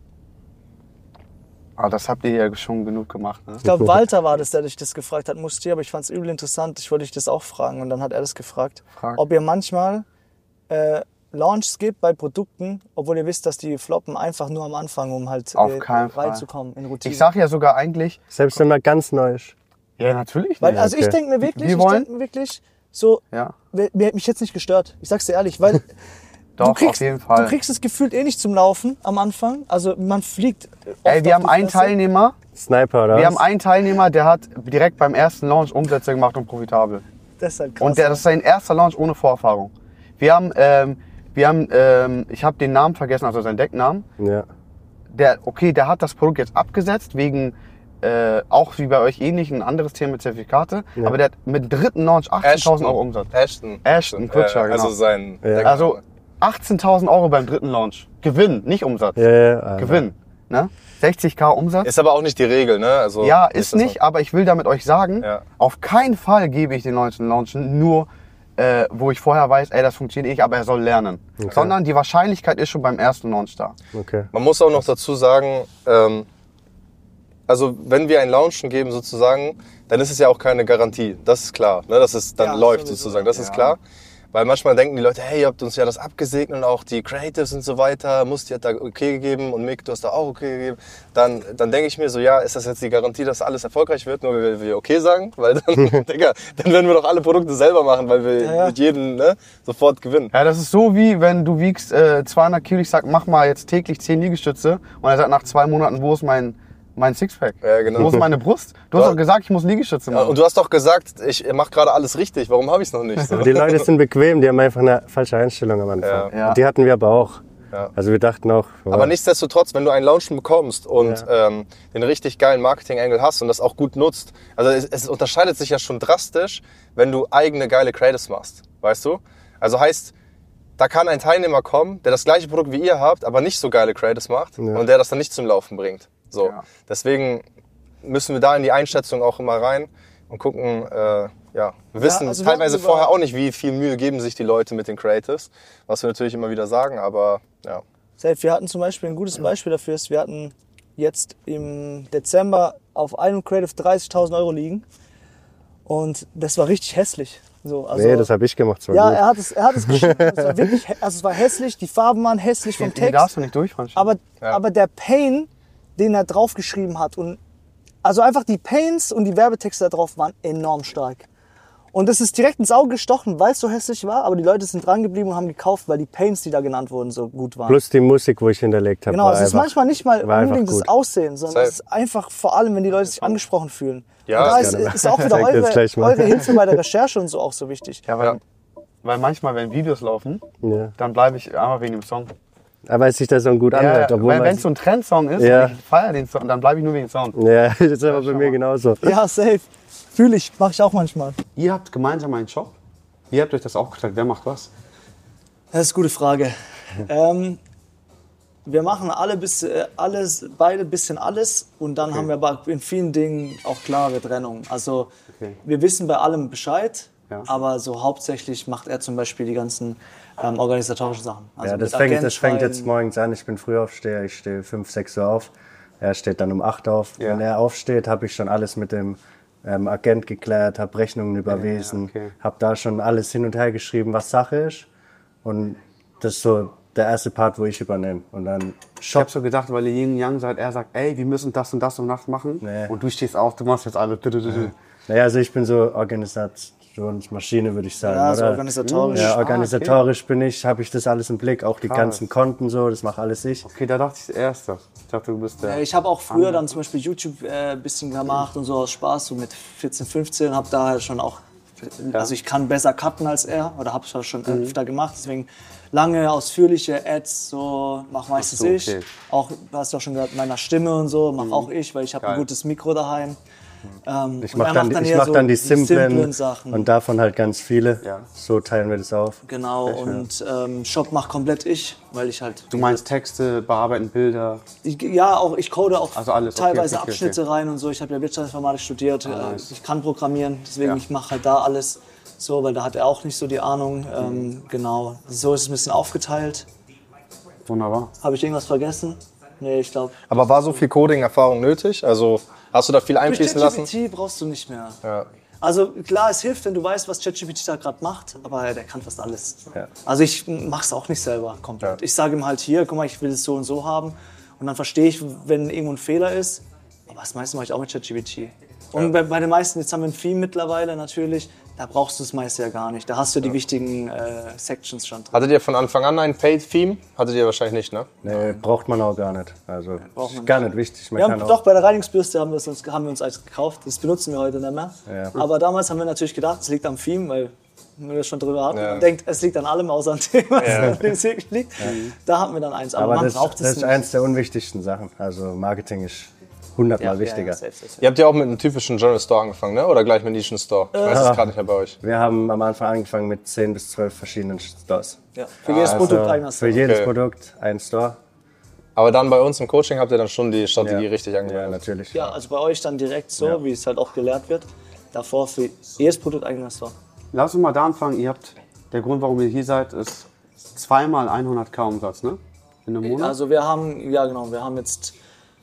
Aber das habt ihr ja schon genug gemacht. Ne? Ich glaube, Walter war das, der dich das gefragt hat, musste ihr, aber ich fand es übel interessant. Ich wollte dich das auch fragen und dann hat er das gefragt. Frag. Ob ihr manchmal äh, Launches gibt bei Produkten, obwohl ihr wisst, dass die floppen, einfach nur am Anfang, um halt Auf äh, keinen Fall. reinzukommen in Routine. Ich sag ja sogar eigentlich, Selbst wenn man ganz neu ist. ja natürlich Weil, nicht. also ich okay. denke mir wirklich, Wir ich wollen- denke mir wirklich, so, Ja. mir, mir hat mich jetzt nicht gestört. Ich sag's dir ehrlich, weil Doch, du, kriegst, auf jeden Fall. du kriegst es gefühlt eh nicht zum Laufen am Anfang. Also man fliegt oft Ey, wir auf haben die einen Fresse. Teilnehmer, Sniper, oder wir was? haben einen Teilnehmer, der hat direkt beim ersten Launch Umsätze gemacht und profitabel. Das ist halt krass. Und der, das ist sein erster Launch ohne Vorerfahrung. Wir haben, ähm, wir haben, ähm, ich habe den Namen vergessen, also seinen Decknamen. Ja. Der, okay, der hat das Produkt jetzt abgesetzt wegen, äh, auch wie bei euch ähnlich, ein anderes Thema mit Zertifikate. Ja. Aber der hat mit dem dritten Launch achtzehntausend Euro Umsatz. Ashton. Ashton Kutscher, genau. Also sein... Ja. Also achtzehntausend Euro beim dritten Launch. Gewinn, nicht Umsatz. Ja, ja, ja. Gewinn. Ne? sechzigtausend Umsatz. Ist aber auch nicht die Regel, ne? Also, ja, ist das nicht, aber ich will damit euch sagen, Ja. auf keinen Fall gebe ich den Leuten Launchen nur, äh, wo ich vorher weiß, ey, das funktioniert nicht, aber er soll lernen. Sondern die Wahrscheinlichkeit ist schon beim ersten Launch da. Okay. Man muss auch noch dazu sagen, ähm, also wenn wir ein Launchen geben sozusagen, dann ist es ja auch keine Garantie. Das ist klar, ne? Dass es dann Ja, läuft sowieso. sozusagen. Das ist klar. Weil manchmal denken die Leute, hey, ihr habt uns ja das abgesegnet und auch die Creatives und so weiter. Musti hat da okay gegeben und Mick, du hast da auch okay gegeben. Dann, dann denke ich mir so, ja, ist das jetzt die Garantie, dass alles erfolgreich wird, nur weil wir okay sagen? Weil dann, Digga, dann werden wir doch alle Produkte selber machen, weil wir Ja, ja. mit jedem ne, sofort gewinnen. Ja, das ist so wie, wenn du wiegst äh, zweihundert Kilo, ich sag, mach mal jetzt täglich zehn Liegestütze und er sagt nach zwei Monaten, wo ist mein, mein Sixpack? Ja, genau. Wo ist meine Brust? Du hast doch gesagt, ich muss Liegestütze Ja, machen. und du hast doch gesagt, ich mache gerade alles richtig. Warum habe ich es noch nicht? So. Die Leute sind bequem, die haben einfach eine falsche Einstellung am Anfang. Ja. Ja. Und die hatten wir aber auch. Ja. Also wir dachten auch, wow, Aber nichtsdestotrotz, wenn du einen Launchen bekommst und ähm, den richtig geilen Marketing-Angle hast und das auch gut nutzt, also es, es unterscheidet sich ja schon drastisch, wenn du eigene geile Creatives machst, weißt du? Also heißt, da kann ein Teilnehmer kommen, der das gleiche Produkt wie ihr habt, aber nicht so geile Creatives macht und der das dann nicht zum Laufen bringt. So, Ja. deswegen müssen wir da in die Einschätzung auch immer rein und gucken, äh, ja, wir wissen also wir teilweise hatten vorher sogar- auch nicht, wie viel Mühe geben sich die Leute mit den Creatives, was wir natürlich immer wieder sagen, aber ja. Safe, wir hatten zum Beispiel ein gutes Beispiel dafür ist, wir hatten jetzt im Dezember auf einem Creative dreißigtausend Euro liegen und das war richtig hässlich. So, also, nee, das habe ich gemacht. Das war ja, gut. er hat es, er hat es geschrieben. Es war wirklich, hä- also es war hässlich, die Farben waren hässlich vom Die darfst Text, du nicht durchfahren. aber, aber der Pain, den er draufgeschrieben hat und also einfach die Pains und die Werbetexte da drauf waren enorm stark. Und das ist direkt ins Auge gestochen, weil es so hässlich war, aber die Leute sind dran geblieben und haben gekauft, weil die Pains, die da genannt wurden, so gut waren. Plus die Musik, wo ich hinterlegt habe. Genau, war es ist einfach, manchmal nicht mal war einfach unbedingt das gut. Aussehen, sondern Safe. es ist einfach vor allem, wenn die Leute sich angesprochen fühlen. Ja, und da das ist, gerne. ist auch wieder Zeig dir eure, das gleich mal. eure Hilfe bei der Recherche und so auch so wichtig. Ja, weil, Ja. weil manchmal, wenn Videos laufen, Ja. dann bleibe ich einfach wegen dem Song. Aber weil sich das so gut anhört. Ja, obwohl weil man- wenn es so ein Trendsong ist Ja. und ich feiere den Song, dann bleibe ich nur wegen dem Sound. Ja, das ist aber bei mir genauso. Ja, safe. Fühle ich, mache ich auch manchmal. Ihr habt gemeinsam einen Shop. Ihr habt euch das aufgeteilt. Wer macht was? Das ist eine gute Frage. ähm, wir machen alle bis, äh, alles, beide bisschen alles und dann haben wir aber in vielen Dingen auch klare Trennung. Also Okay. wir wissen bei allem Bescheid, Ja. aber so hauptsächlich macht er zum Beispiel die ganzen ähm, organisatorischen Sachen. Also Ja, das mit fängt, Agent das fängt jetzt schreiben. morgens an. Ich bin Frühaufsteher, ich stehe fünf, sechs Uhr auf. Er steht dann um acht auf. Ja. Wenn er aufsteht, habe ich schon alles mit dem ähm, Agent geklärt, habe Rechnungen überwiesen, okay. habe da schon alles hin und her geschrieben, was Sache ist. Und das ist so der erste Part, wo ich übernehme. Und dann Ich Shop. hab so gedacht, weil ihr Yin Yang seid, er sagt, ey, wir müssen das und das und das machen. Nee. Und du stehst auf, du machst jetzt alles. Naja, also ich bin so Organisationsmaschine, würde ich sagen. Ja, so oder? organisatorisch. Ja, Ah, organisatorisch bin ich, habe ich das alles im Blick, auch die Krass. ganzen Konten so, das mache alles ich. Okay, da dachte ich das Erste. Ich dachte, du bist der. Ja, ich habe auch früher dann zum Beispiel YouTube ein äh, bisschen gemacht und so aus Spaß, so mit vierzehn, fünfzehn, habe da halt schon auch, also ich kann besser cutten als er oder habe es schon Mhm. öfter gemacht, deswegen lange, ausführliche Ads, so mach meistens Ach so, ich. okay. Mhm. Auch, du hast ja auch schon gehört, meiner Stimme und so, mach auch ich, weil ich habe ein Geil. gutes Mikro daheim. Ähm, Ich und mache er dann, macht ich eher mach so dann die simplen, Sachen. und davon halt ganz viele. Ja. So teilen wir das auf. Genau, und ähm, Shop macht komplett ich, weil ich halt Du meinst Texte, bearbeiten Bilder. Ich, ja, auch ich code auch Also alles, okay, teilweise okay, okay, Abschnitte rein und so. Ich habe ja Wirtschaftsinformatik studiert. Ah, äh, Ich kann programmieren, deswegen Ja. ich mache halt da alles so, weil da hat er auch nicht so die Ahnung. Ähm, genau, so ist es ein bisschen aufgeteilt. Wunderbar. Habe ich irgendwas vergessen? Nee, ich glaube. Aber war so viel Coding-Erfahrung nötig? Also hast du da viel Durch einfließen lassen? ChatGPT brauchst du nicht mehr. Ja. Also klar, es hilft, wenn du weißt, was ChatGPT da gerade macht, aber der kann fast alles. Ja. Also ich mache es auch nicht selber komplett. Ja. Ich sage ihm halt hier, guck mal, ich will es so und so haben. Und dann verstehe ich, wenn irgendwo ein Fehler ist. Aber das meiste mache ich auch mit ChatGPT. Und bei, bei den meisten, jetzt haben wir ein Theme mittlerweile natürlich, da brauchst du das meiste ja gar nicht. Da hast du die wichtigen äh, Sections schon drin. Hattet ihr von Anfang an ein Paid-Theme? Hattet ihr wahrscheinlich nicht, ne? Nee, braucht man auch gar nicht. Also braucht man ist gar nicht wichtig. Man Wir kann haben, auch, doch, bei der Reinigungsbürste haben wir, es uns, haben wir uns eins gekauft. Das benutzen wir heute nicht mehr. Ja. Aber damals haben wir natürlich gedacht, es liegt am Theme, weil wir das schon drüber hatten. Ja. Man denkt, es liegt an allem außer an dem, was an dem es wirklich liegt. Da hatten wir dann eins. Aber, aber man das, braucht das es ist nicht. eins der unwichtigsten Sachen. Also Marketing ist hundertmal wichtiger. Ja, safe, safe, safe. Ihr habt ja auch mit einem typischen General Store angefangen, ne? Oder gleich mit Nischen Store? Ich weiß es gerade nicht mehr bei euch. Wir haben am Anfang angefangen mit zehn bis zwölf verschiedenen Stores. Ja. Für jedes Also Produkt eigener für Store. jedes Okay. Produkt ein Store. Aber dann bei uns im Coaching habt ihr dann schon die Strategie Ja. richtig angewendet. Ja, natürlich. Ja, also bei euch dann direkt so, Ja. wie es halt auch gelehrt wird. Davor für jedes Produkt eigenes Store. Lass uns mal da anfangen. Ihr habt, der Grund, warum ihr hier seid, ist zweimal hunderttausend Umsatz, ne? In einem Monat? Also wir haben, ja genau, wir haben jetzt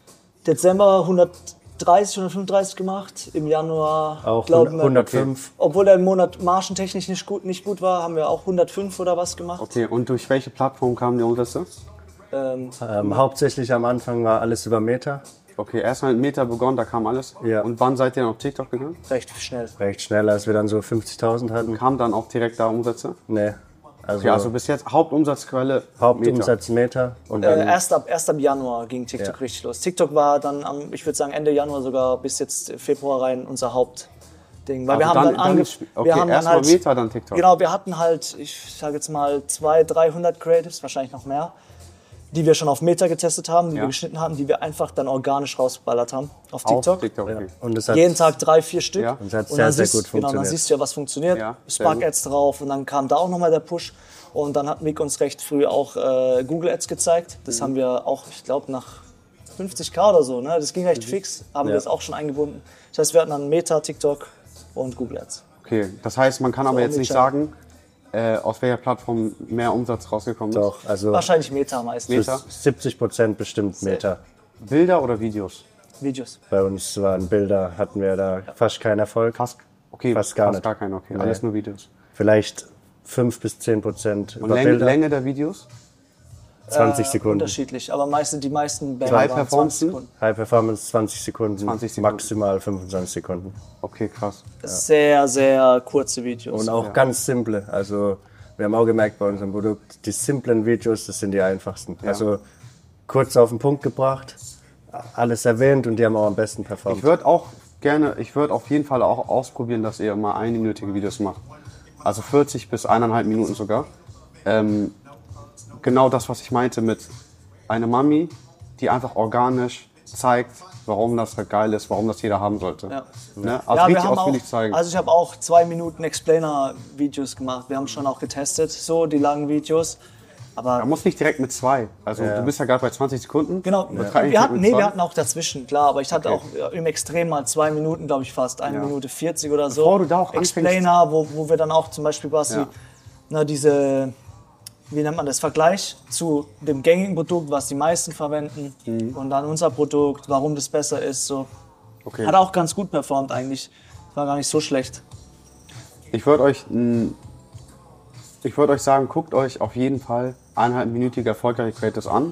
Dezember hundertdreißig, hundertfünfunddreißig gemacht. Im Januar Auch glauben wir- hundertfünf. Obwohl der Monat margentechnisch nicht gut, nicht gut war, haben wir auch hundertfünf oder was gemacht. Okay, und durch welche Plattform kamen die Umsätze? Ähm, Ähm, hauptsächlich am Anfang war alles über Meta. Okay, erstmal mit Meta begonnen, da kam alles. Ja. Und wann seid ihr dann auf TikTok gegangen? recht schnell. Recht schnell, als wir dann so fünfzigtausend hatten. Kamen dann auch direkt da Umsätze? Nee. Also, Okay, also bis jetzt Hauptumsatzquelle Hauptumsatz Meta. Und Äh, dann, erst, ab, erst ab Januar ging TikTok Ja. richtig los. TikTok war dann, am, ich würde sagen, Ende Januar sogar bis jetzt Februar rein unser Hauptding. Weil wir Also haben dann- dann, ange dann- okay, wir haben dann erst mal halt, Meta, dann TikTok. Genau, wir hatten halt, ich sage jetzt mal zweihundert, dreihundert Creatives, wahrscheinlich noch mehr, die wir schon auf Meta getestet haben, die Ja. wir geschnitten haben, die wir einfach dann organisch rausgeballert haben auf Auf TikTok. TikTok, okay. und es hat Jeden Tag drei, vier Stück. Ja. Und es hat Und sehr, dann sehr siehst, gut genau, dann funktioniert. siehst du ja, was funktioniert. Ja, sehr Spark gut. Ads drauf und dann kam da auch nochmal der Push. Und dann hat Mick uns recht früh auch äh, Google Ads gezeigt. Das Mhm. haben wir auch, ich glaube, nach fünfzig K oder so. Ne? Das ging recht Mhm. fix, haben Ja. wir das auch schon eingebunden. Das heißt, wir hatten dann Meta, TikTok und Google Ads. Okay, das heißt, man kann aber jetzt nicht Omnichannel. sagen, äh, aus welcher Plattform mehr Umsatz rausgekommen ist. doch, also Wahrscheinlich Meta meistens. Meta? siebzig Prozent bestimmt Meta. Bilder oder Videos? Videos. Bei uns waren Bilder, hatten wir da fast keinen Erfolg. Fast, okay, Fast gar nicht. gar keine, okay, Nee. alles nur Videos. Vielleicht fünf bis zehn Prozent Und über Länge, Bilder. Länge der Videos? zwanzig Äh, Sekunden. Unterschiedlich, aber meistens, die meisten Banner High waren Performance? zwanzig Sekunden. High Performance zwanzig Sekunden, zwanzig Sekunden. maximal fünfundzwanzig Sekunden. Okay, krass. Sehr, sehr kurze Videos. Und auch ganz simple. Also wir haben auch gemerkt bei unserem Produkt, die simplen Videos, das sind die einfachsten. Also kurz auf den Punkt gebracht, alles erwähnt und die haben auch am besten performt. Ich würde auch gerne, ich würde auf jeden Fall auch ausprobieren, dass ihr mal einminütige Videos macht. Also vierzig bis eineinhalb Minuten sogar. Ähm, genau das, was ich meinte mit einer Mami, die einfach organisch zeigt, warum das halt geil ist, warum das jeder haben sollte. Ja. Ne? Also richtig ausführlich auch, zeigen. Also ich habe auch zwei Minuten Explainer-Videos gemacht. Wir haben schon auch getestet, so die langen Videos. Aber Man muss nicht direkt mit zwei. Also du bist ja gerade bei zwanzig Sekunden. genau, Übertreibe ich wir mit hatten, nee, zwei? wir hatten auch dazwischen, klar. Aber ich hatte Okay. auch im Extrem mal zwei Minuten, glaube ich fast, eine Ja. Minute vierzig oder so. Bevor du da auch anfängst- Explainer, wo, wo wir dann auch zum Beispiel quasi Ja. na, diese, wie nennt man das, Vergleich zu dem gängigen Produkt, was die meisten verwenden. Mhm. Und dann unser Produkt, warum das besser ist. So. Okay. Hat auch ganz gut performt eigentlich. War gar nicht so schlecht. Ich würde euch, mh, ich würde euch sagen, guckt euch auf jeden Fall eineinhalbminütige erfolgreiche Creators an.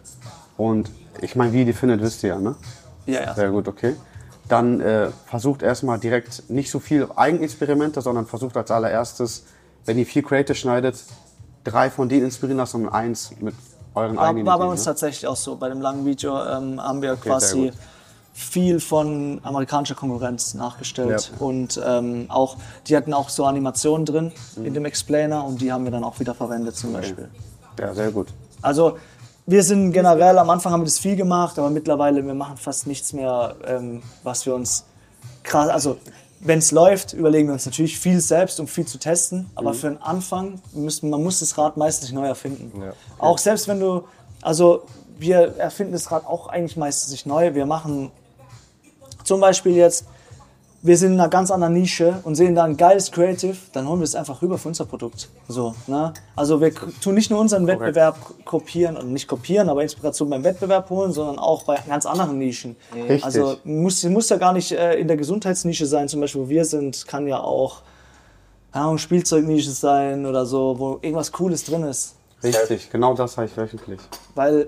Und ich meine, wie ihr die findet, wisst ihr ja, ne? Ja, ja. Sehr gut, okay. Dann äh, versucht erstmal direkt nicht so viel Eigenexperimente, sondern versucht als allererstes, wenn ihr vier Creators schneidet, drei von denen inspirieren lassen und eins mit euren War, eigenen war bei Ideen, uns ne? tatsächlich auch so. Bei dem langen Video ähm, haben wir sehr quasi gut. viel von amerikanischer Konkurrenz nachgestellt. Ja. Und ähm, auch, die hatten auch so Animationen drin Mhm. in dem Explainer und die haben wir dann auch wieder verwendet zum Beispiel. Ja, sehr gut. Also wir sind generell, am Anfang haben wir das viel gemacht, aber mittlerweile, wir machen fast nichts mehr, ähm, was wir uns krass, also wenn es läuft, überlegen wir uns natürlich viel selbst, um viel zu testen, aber Mhm. für den Anfang, müssen, man muss das Rad meistens nicht neu erfinden. Auch selbst wenn du, also wir erfinden das Rad auch eigentlich meistens nicht neu, wir machen zum Beispiel jetzt, wir sind in einer ganz anderen Nische und sehen da ein geiles Creative, dann holen wir es einfach rüber für unser Produkt. So, ne? Also wir k- tun nicht nur unseren Wettbewerb kopieren, oder nicht kopieren, aber Inspiration beim Wettbewerb holen, sondern auch bei ganz anderen Nischen. Richtig. Also muss, muss ja gar nicht äh, in der Gesundheitsnische sein, zum Beispiel wo wir sind, kann ja auch keine Ahnung, Spielzeugnische sein oder so, wo irgendwas Cooles drin ist. Richtig, genau das habe ich wöchentlich. Weil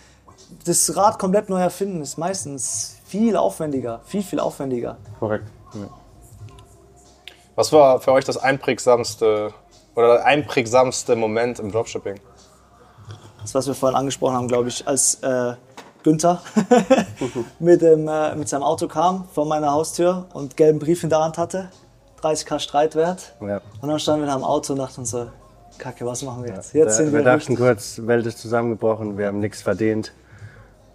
das Rad komplett neu erfinden ist meistens viel aufwendiger, viel, viel aufwendiger. Korrekt. Was war für euch das einprägsamste oder der einprägsamste Moment im Dropshipping? Das, was wir vorhin angesprochen haben, glaube ich, als äh, Günther mit, dem, äh, mit seinem Auto kam vor meiner Haustür und gelben Brief in der Hand hatte, dreißig K Streitwert. Ja. Und dann standen wir da am Auto und dachten so, Kacke, was machen wir jetzt? Jetzt Da, sind wir wir dachten richtig. kurz, Welt ist zusammengebrochen, wir haben nichts verdient.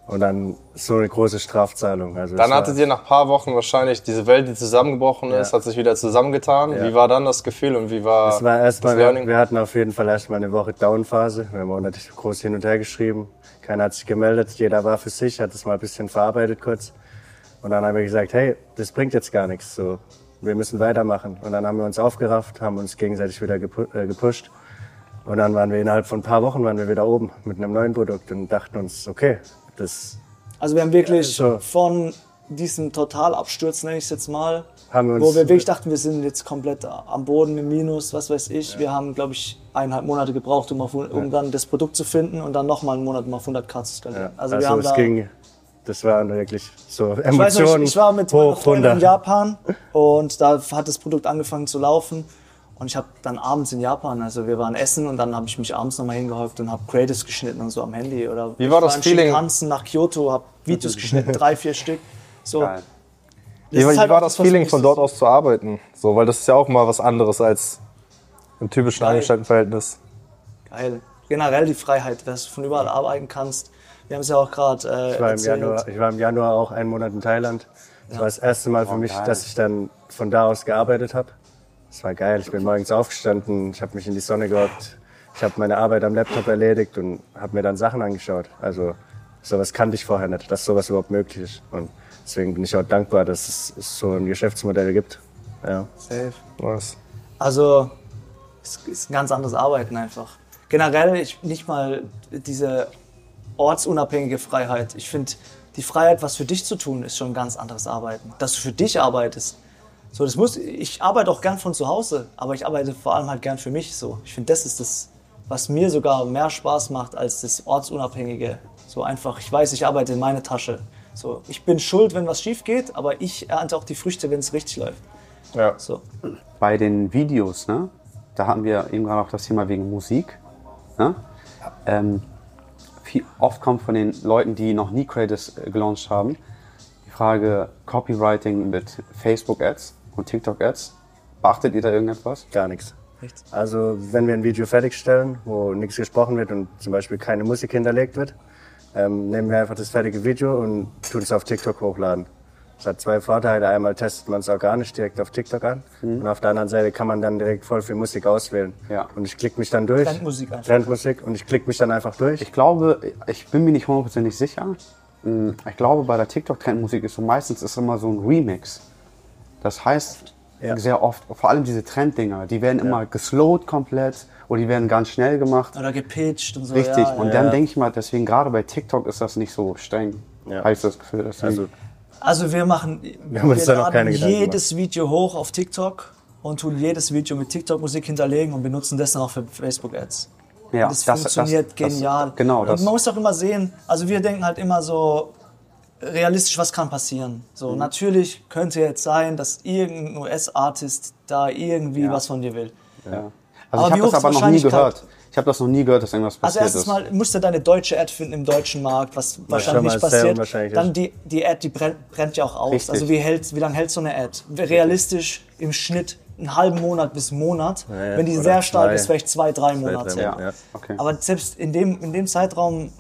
Und dann so eine große Strafzahlung. Also dann hattet ihr nach ein paar Wochen wahrscheinlich diese Welt, die zusammengebrochen ist, ja. hat sich wieder zusammengetan. Ja. Wie war dann das Gefühl und wie war das? War erstmal, wir, wir hatten auf jeden Fall erstmal eine Woche Down-Phase. Wir haben auch natürlich groß hin und her geschrieben. Keiner hat sich gemeldet, jeder war für sich, hat das mal ein bisschen verarbeitet kurz. Und dann haben wir gesagt, hey, das bringt jetzt gar nichts. So, wir müssen weitermachen. Und dann haben wir uns aufgerafft, haben uns gegenseitig wieder gepu- äh, gepusht. Und dann waren wir innerhalb von ein paar Wochen waren wir wieder oben mit einem neuen Produkt und dachten uns, okay, das... Also wir haben wirklich so von diesem Totalabsturz, nenne ich es jetzt mal, haben wir uns, wo wir wirklich dachten, wir sind jetzt komplett am Boden, im Minus, was weiß ich. Ja. Wir haben, glaube ich, eineinhalb Monate gebraucht, um, auf, um ja. dann das Produkt zu finden und dann nochmal einen Monat, um auf hundert zu skalieren. Ja. Also, also wir haben es da, ging, das waren wirklich so Emotionen. Ich, weiß noch, ich, ich war mit meiner hoch, Freundin in Japan und da hat das Produkt angefangen zu laufen. Und ich habe dann abends in Japan, also wir waren essen und dann habe ich mich abends nochmal hingehockt und habe Creatives geschnitten und so am Handy. Oder wie war das war Feeling? Shinkansen nach Kyoto, habe Videos geschnitten, drei, vier Stück. So. Geil. Wie, wie halt war das Feeling, von dort aus zu arbeiten? So, weil das ist ja auch mal was anderes als im typischen Angestelltenverhältnis. Geil. Generell die Freiheit, dass du von überall arbeiten kannst. Wir haben es ja auch gerade äh, ich, war im Januar, ich war im Januar auch einen Monat in Thailand. Das ja. war das erste Mal für mich, oh, dass ich dann von da aus gearbeitet habe. Das war geil. Ich bin morgens aufgestanden, ich habe mich in die Sonne gehockt, ich habe meine Arbeit am Laptop erledigt und habe mir dann Sachen angeschaut. Also sowas kannte ich vorher nicht, dass sowas überhaupt möglich ist. Und deswegen bin ich auch dankbar, dass es, es so ein Geschäftsmodell gibt. Ja. Safe. Was? Also es ist ein ganz anderes Arbeiten einfach. Generell ich, nicht mal diese ortsunabhängige Freiheit. Ich finde, die Freiheit, was für dich zu tun, ist schon ein ganz anderes Arbeiten. Dass du für dich arbeitest. So, das muss, ich arbeite auch gern von zu Hause, aber ich arbeite vor allem halt gern für mich. So. Ich finde, das ist das, was mir sogar mehr Spaß macht als das Ortsunabhängige. So einfach, ich weiß, ich arbeite in meine Tasche. So, ich bin schuld, wenn was schief geht, aber ich ernte auch die Früchte, wenn es richtig läuft. Ja. So. Bei den Videos, ne, da hatten wir eben gerade auch das Thema wegen Musik. Ne? Ähm, viel, oft kommt von den Leuten, die noch nie Creators äh, gelauncht haben, die Frage Copywriting mit Facebook-Ads und TikTok-Ads. Beachtet ihr da irgendetwas? Gar nichts. Nichts. Also wenn wir ein Video fertigstellen, wo nichts gesprochen wird und zum Beispiel keine Musik hinterlegt wird, ähm, nehmen wir einfach das fertige Video und tun es auf TikTok hochladen. Das hat zwei Vorteile. Einmal testet man es organisch direkt auf TikTok an mhm. und auf der anderen Seite kann man dann direkt voll viel Musik auswählen. Ja. Und ich klicke mich dann durch. Trendmusik einfach. Trendmusik und ich klicke mich dann einfach durch. Ich glaube, ich bin mir nicht hundertprozentig sicher. Ich glaube, bei der TikTok-Trendmusik ist so meistens ist immer so ein Remix. Das heißt, ja. sehr oft, vor allem diese Trenddinger, die werden ja. immer geslowt komplett oder die werden ganz schnell gemacht. Oder gepitcht und so. Richtig, ja, und ja, dann ja. denke ich mal, deswegen gerade bei TikTok ist das nicht so streng. Ja. Habe ich das Gefühl, dass also, also wir machen wir haben uns wir da noch keine Gedanken jedes gemacht. Video hoch auf TikTok und tun jedes Video mit TikTok-Musik hinterlegen und benutzen das dann auch für Facebook-Ads. Ja, das, das funktioniert das, genial. Das, genau, und man muss doch immer sehen, also wir denken halt immer so, realistisch, was kann passieren. So, mhm. Natürlich könnte jetzt sein, dass irgendein U S-Artist da irgendwie ja. was von dir will. Ja. Also aber ich habe das aber noch nie gehört. Ich habe das noch nie gehört, dass irgendwas passiert ist. Also erstens mal musst du deine deutsche Ad finden im deutschen Markt, was wahrscheinlich nicht passiert. Wahrscheinlich Dann die, die Ad, die brennt, brennt ja auch aus. Richtig. Also wie, hält, wie lange hält so eine Ad? Realistisch im Schnitt einen halben Monat bis einen Monat. Ja, ja. Wenn die Oder sehr stark zwei, ist, vielleicht zwei, drei Monate. Zwei, drei, ja. Okay. Aber selbst in dem, in dem Zeitraum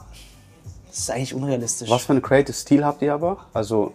das ist eigentlich unrealistisch. Was für einen Creative Stil habt ihr aber? Also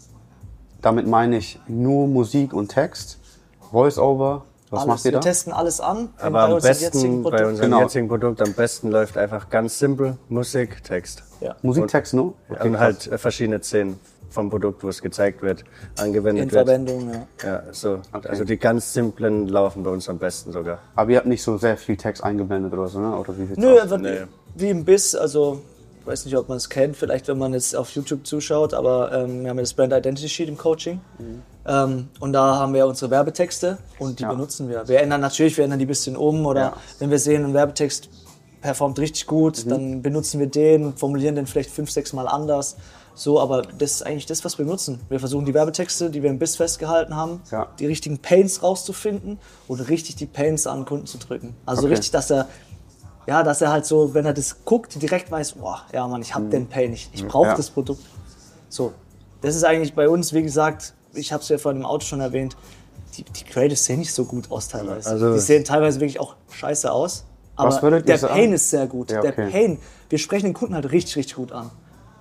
damit meine ich nur Musik und Text, Voice-Over. Was alles. macht ihr da? Wir testen alles an. Aber am besten, bei unserem genau. jetzigen Produkt am besten läuft einfach ganz simpel Musik, Text. Ja. Musik, Text nur? Okay. Und halt verschiedene Szenen vom Produkt, wo es gezeigt wird, angewendet In Verwendung, wird. ja. Ja, so. Okay. Also die ganz simplen laufen bei uns am besten sogar. Aber ihr habt nicht so sehr viel Text eingeblendet oder so, ne? Oder wie Nö, wird nee. wie im Biss, also ich weiß nicht, ob man es kennt, vielleicht wenn man jetzt auf YouTube zuschaut, aber ähm, wir haben ja das Brand Identity Sheet im Coaching mhm. ähm, und da haben wir unsere Werbetexte und die ja. benutzen wir. Wir ändern natürlich, wir ändern die ein bisschen um oder ja. wenn wir sehen, ein Werbetext performt richtig gut, mhm. dann benutzen wir den, formulieren den vielleicht fünf, sechs Mal anders. So, aber das ist eigentlich das, was wir nutzen. Wir versuchen die Werbetexte, die wir im Biss festgehalten haben, ja. die richtigen Pains rauszufinden und richtig die Pains an den Kunden zu drücken. Also okay. richtig, dass er Ja, dass er halt so, wenn er das guckt, direkt weiß, boah, ja Mann, ich hab mhm. den Pain, ich, ich brauche ja. das Produkt. So, das ist eigentlich bei uns, wie gesagt, ich habe es ja vorhin im Auto schon erwähnt, die, die Creatives sehen nicht so gut aus teilweise. Also, die sehen teilweise wirklich auch scheiße aus, aber der Pain ist sehr gut. Ja, okay. Der Pain, wir sprechen den Kunden halt richtig, richtig gut an.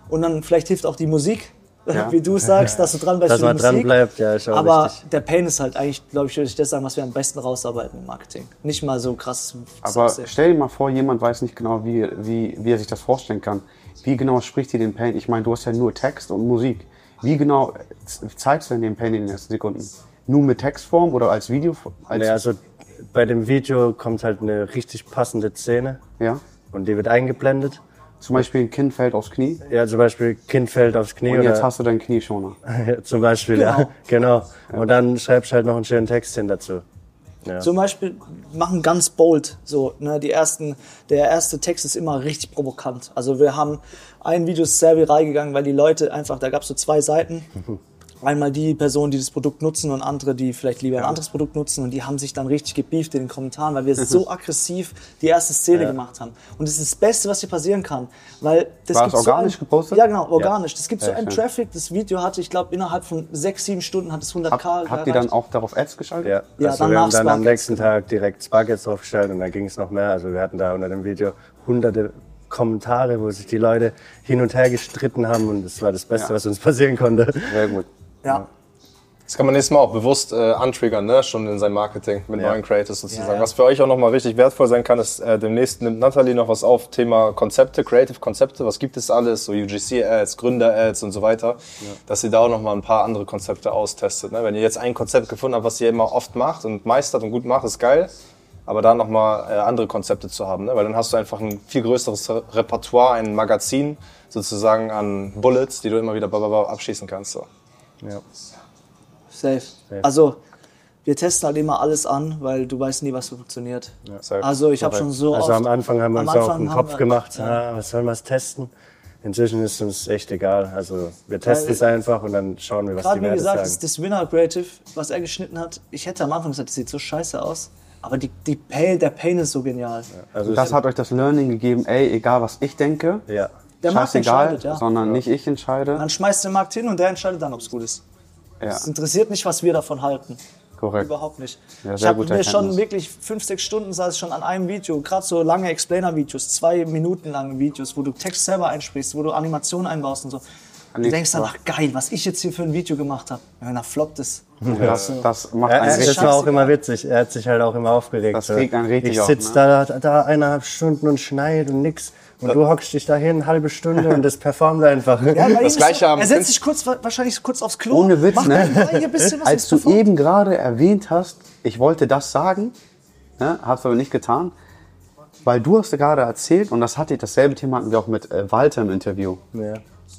Und dann vielleicht hilft auch die Musik, Ja. wie du sagst, dass du dran bleibst Dass für die man dran Musik. bleibt, ja, ist auch Aber wichtig. der Pain ist halt eigentlich, glaube ich, würde ich das sagen, was wir am besten rausarbeiten im Marketing. Nicht mal so krass. Aber aussehen. stell dir mal vor, jemand weiß nicht genau, wie, wie, wie er sich das vorstellen kann. Wie genau spricht ihr den Pain? Ich meine, du hast ja nur Text und Musik. Wie genau zeigst du denn den Pain in den ersten Sekunden? Nur mit Textform oder als Video? Als, Nee, also bei dem Video kommt halt eine richtig passende Szene ja? und die wird eingeblendet. Zum Beispiel ein Kind fällt aufs Knie Ja, zum Beispiel Kind fällt aufs Knie und jetzt oder hast du deinen Knieschoner. zum Beispiel, ja, genau. Und dann schreibst du halt noch einen schönen Text hin dazu. Ja. Zum Beispiel machen ganz bold. So, ne, die ersten, der erste Text ist immer richtig provokant. Also wir haben ein Video ist sehr viral gegangen, weil die Leute einfach, da gab es so zwei Seiten. Einmal die Personen, die das Produkt nutzen und andere, die vielleicht lieber ein anderes Produkt nutzen. Und die haben sich dann richtig gebieft in den Kommentaren, weil wir so aggressiv die erste Szene Ja. gemacht haben. Und das ist das Beste, was hier passieren kann. Weil das War gibt es so organisch ein, gepostet? Ja, genau, organisch. Das gibt so Ja, einen schön. Traffic. Das Video hatte, ich glaube, innerhalb von sechs, sieben Stunden hat es hundert Hab, K habt ihr dann auch darauf Ads geschaltet? Ja, Ja, also dann wir haben nach dann am Sparkets, nächsten Tag direkt Sparkets draufgestellt und dann ging es noch mehr. Also wir hatten da unter dem Video hunderte Kommentare, wo sich die Leute hin und her gestritten haben und das war das Beste, Ja. was uns passieren konnte. Sehr gut. Ja. Das kann man nächstes Mal auch bewusst äh, antriggern, ne? Schon in seinem Marketing mit Ja. neuen Creators sozusagen. Ja, ja. Was für euch auch nochmal richtig wertvoll sein kann, ist, äh, demnächst nimmt Nathalie noch was auf, Thema Konzepte, Creative Konzepte. Was gibt es alles? So U G C-Ads, Gründer-Ads und so weiter. Dass ihr da auch nochmal ein paar andere Konzepte austestet. Ne? Wenn ihr jetzt ein Konzept gefunden habt, was ihr immer oft macht und meistert und gut macht, ist geil. Aber da nochmal äh, andere Konzepte zu haben. Ne? Weil dann hast du einfach ein viel größeres Re- Repertoire, ein Magazin sozusagen an Bullets, die du immer wieder bababa abschießen kannst. So. Ja. Safe. Also, wir testen halt immer alles an, weil du weißt nie, was funktioniert. Safe. Also, ich habe schon so Also oft... am Anfang haben wir am uns auch Anfang einen haben Kopf wir- gemacht, ah, was sollen wir es testen? Inzwischen ist uns echt egal. Also wir testen Weil- es einfach und dann schauen wir, was Gerade die wie Werte gesagt, sagen. das, das Winner Creative, was er geschnitten hat, ich hätte am Anfang gesagt, das sieht so scheiße aus, aber die, die Pain, der Pain ist so genial. Also Und das hat euch das Learning gegeben, ey, egal was ich denke, ja. Der Markt scheißegal, entscheidet, ja. sondern nicht ich entscheide. Man schmeißt den Markt hin und der entscheidet dann, ob es gut ist. Ja, Es interessiert nicht, was wir davon halten. korrekt. Überhaupt nicht. Ja, ich sehr habe gute mir schon Erkenntnis. wirklich fünf, sechs Stunden saß ich schon an einem Video, gerade so lange Explainer-Videos, zwei Minuten lange Videos, wo du Text selber einsprichst, wo du Animationen einbaust und so. Und du denkst danach, geil, was ich jetzt hier für ein Video gemacht habe. Ja, dann floppt es. Das, das macht Ja, einen das richtig. war auch scheißegal. immer witzig. Er hat sich halt auch immer aufgeregt. Das so. regt einen richtig Ich auf, sitze ne? da, da, da eineinhalb Stunden und schneid und nix. Und du hockst dich da hin, eine halbe Stunde und das performt einfach. Ja, bei ihm ist Gleiche so, am er setzt Künst- sich kurz, wahrscheinlich kurz aufs Klo. Ohne Witz, macht ne? nebenbei ein bisschen was Als ins du Perform. eben gerade erwähnt hast, ich wollte das sagen, ne, hab's aber nicht getan, weil du hast gerade erzählt, und das hatte ich, dasselbe Thema hatten wir auch mit äh, Walter im Interview. Ja.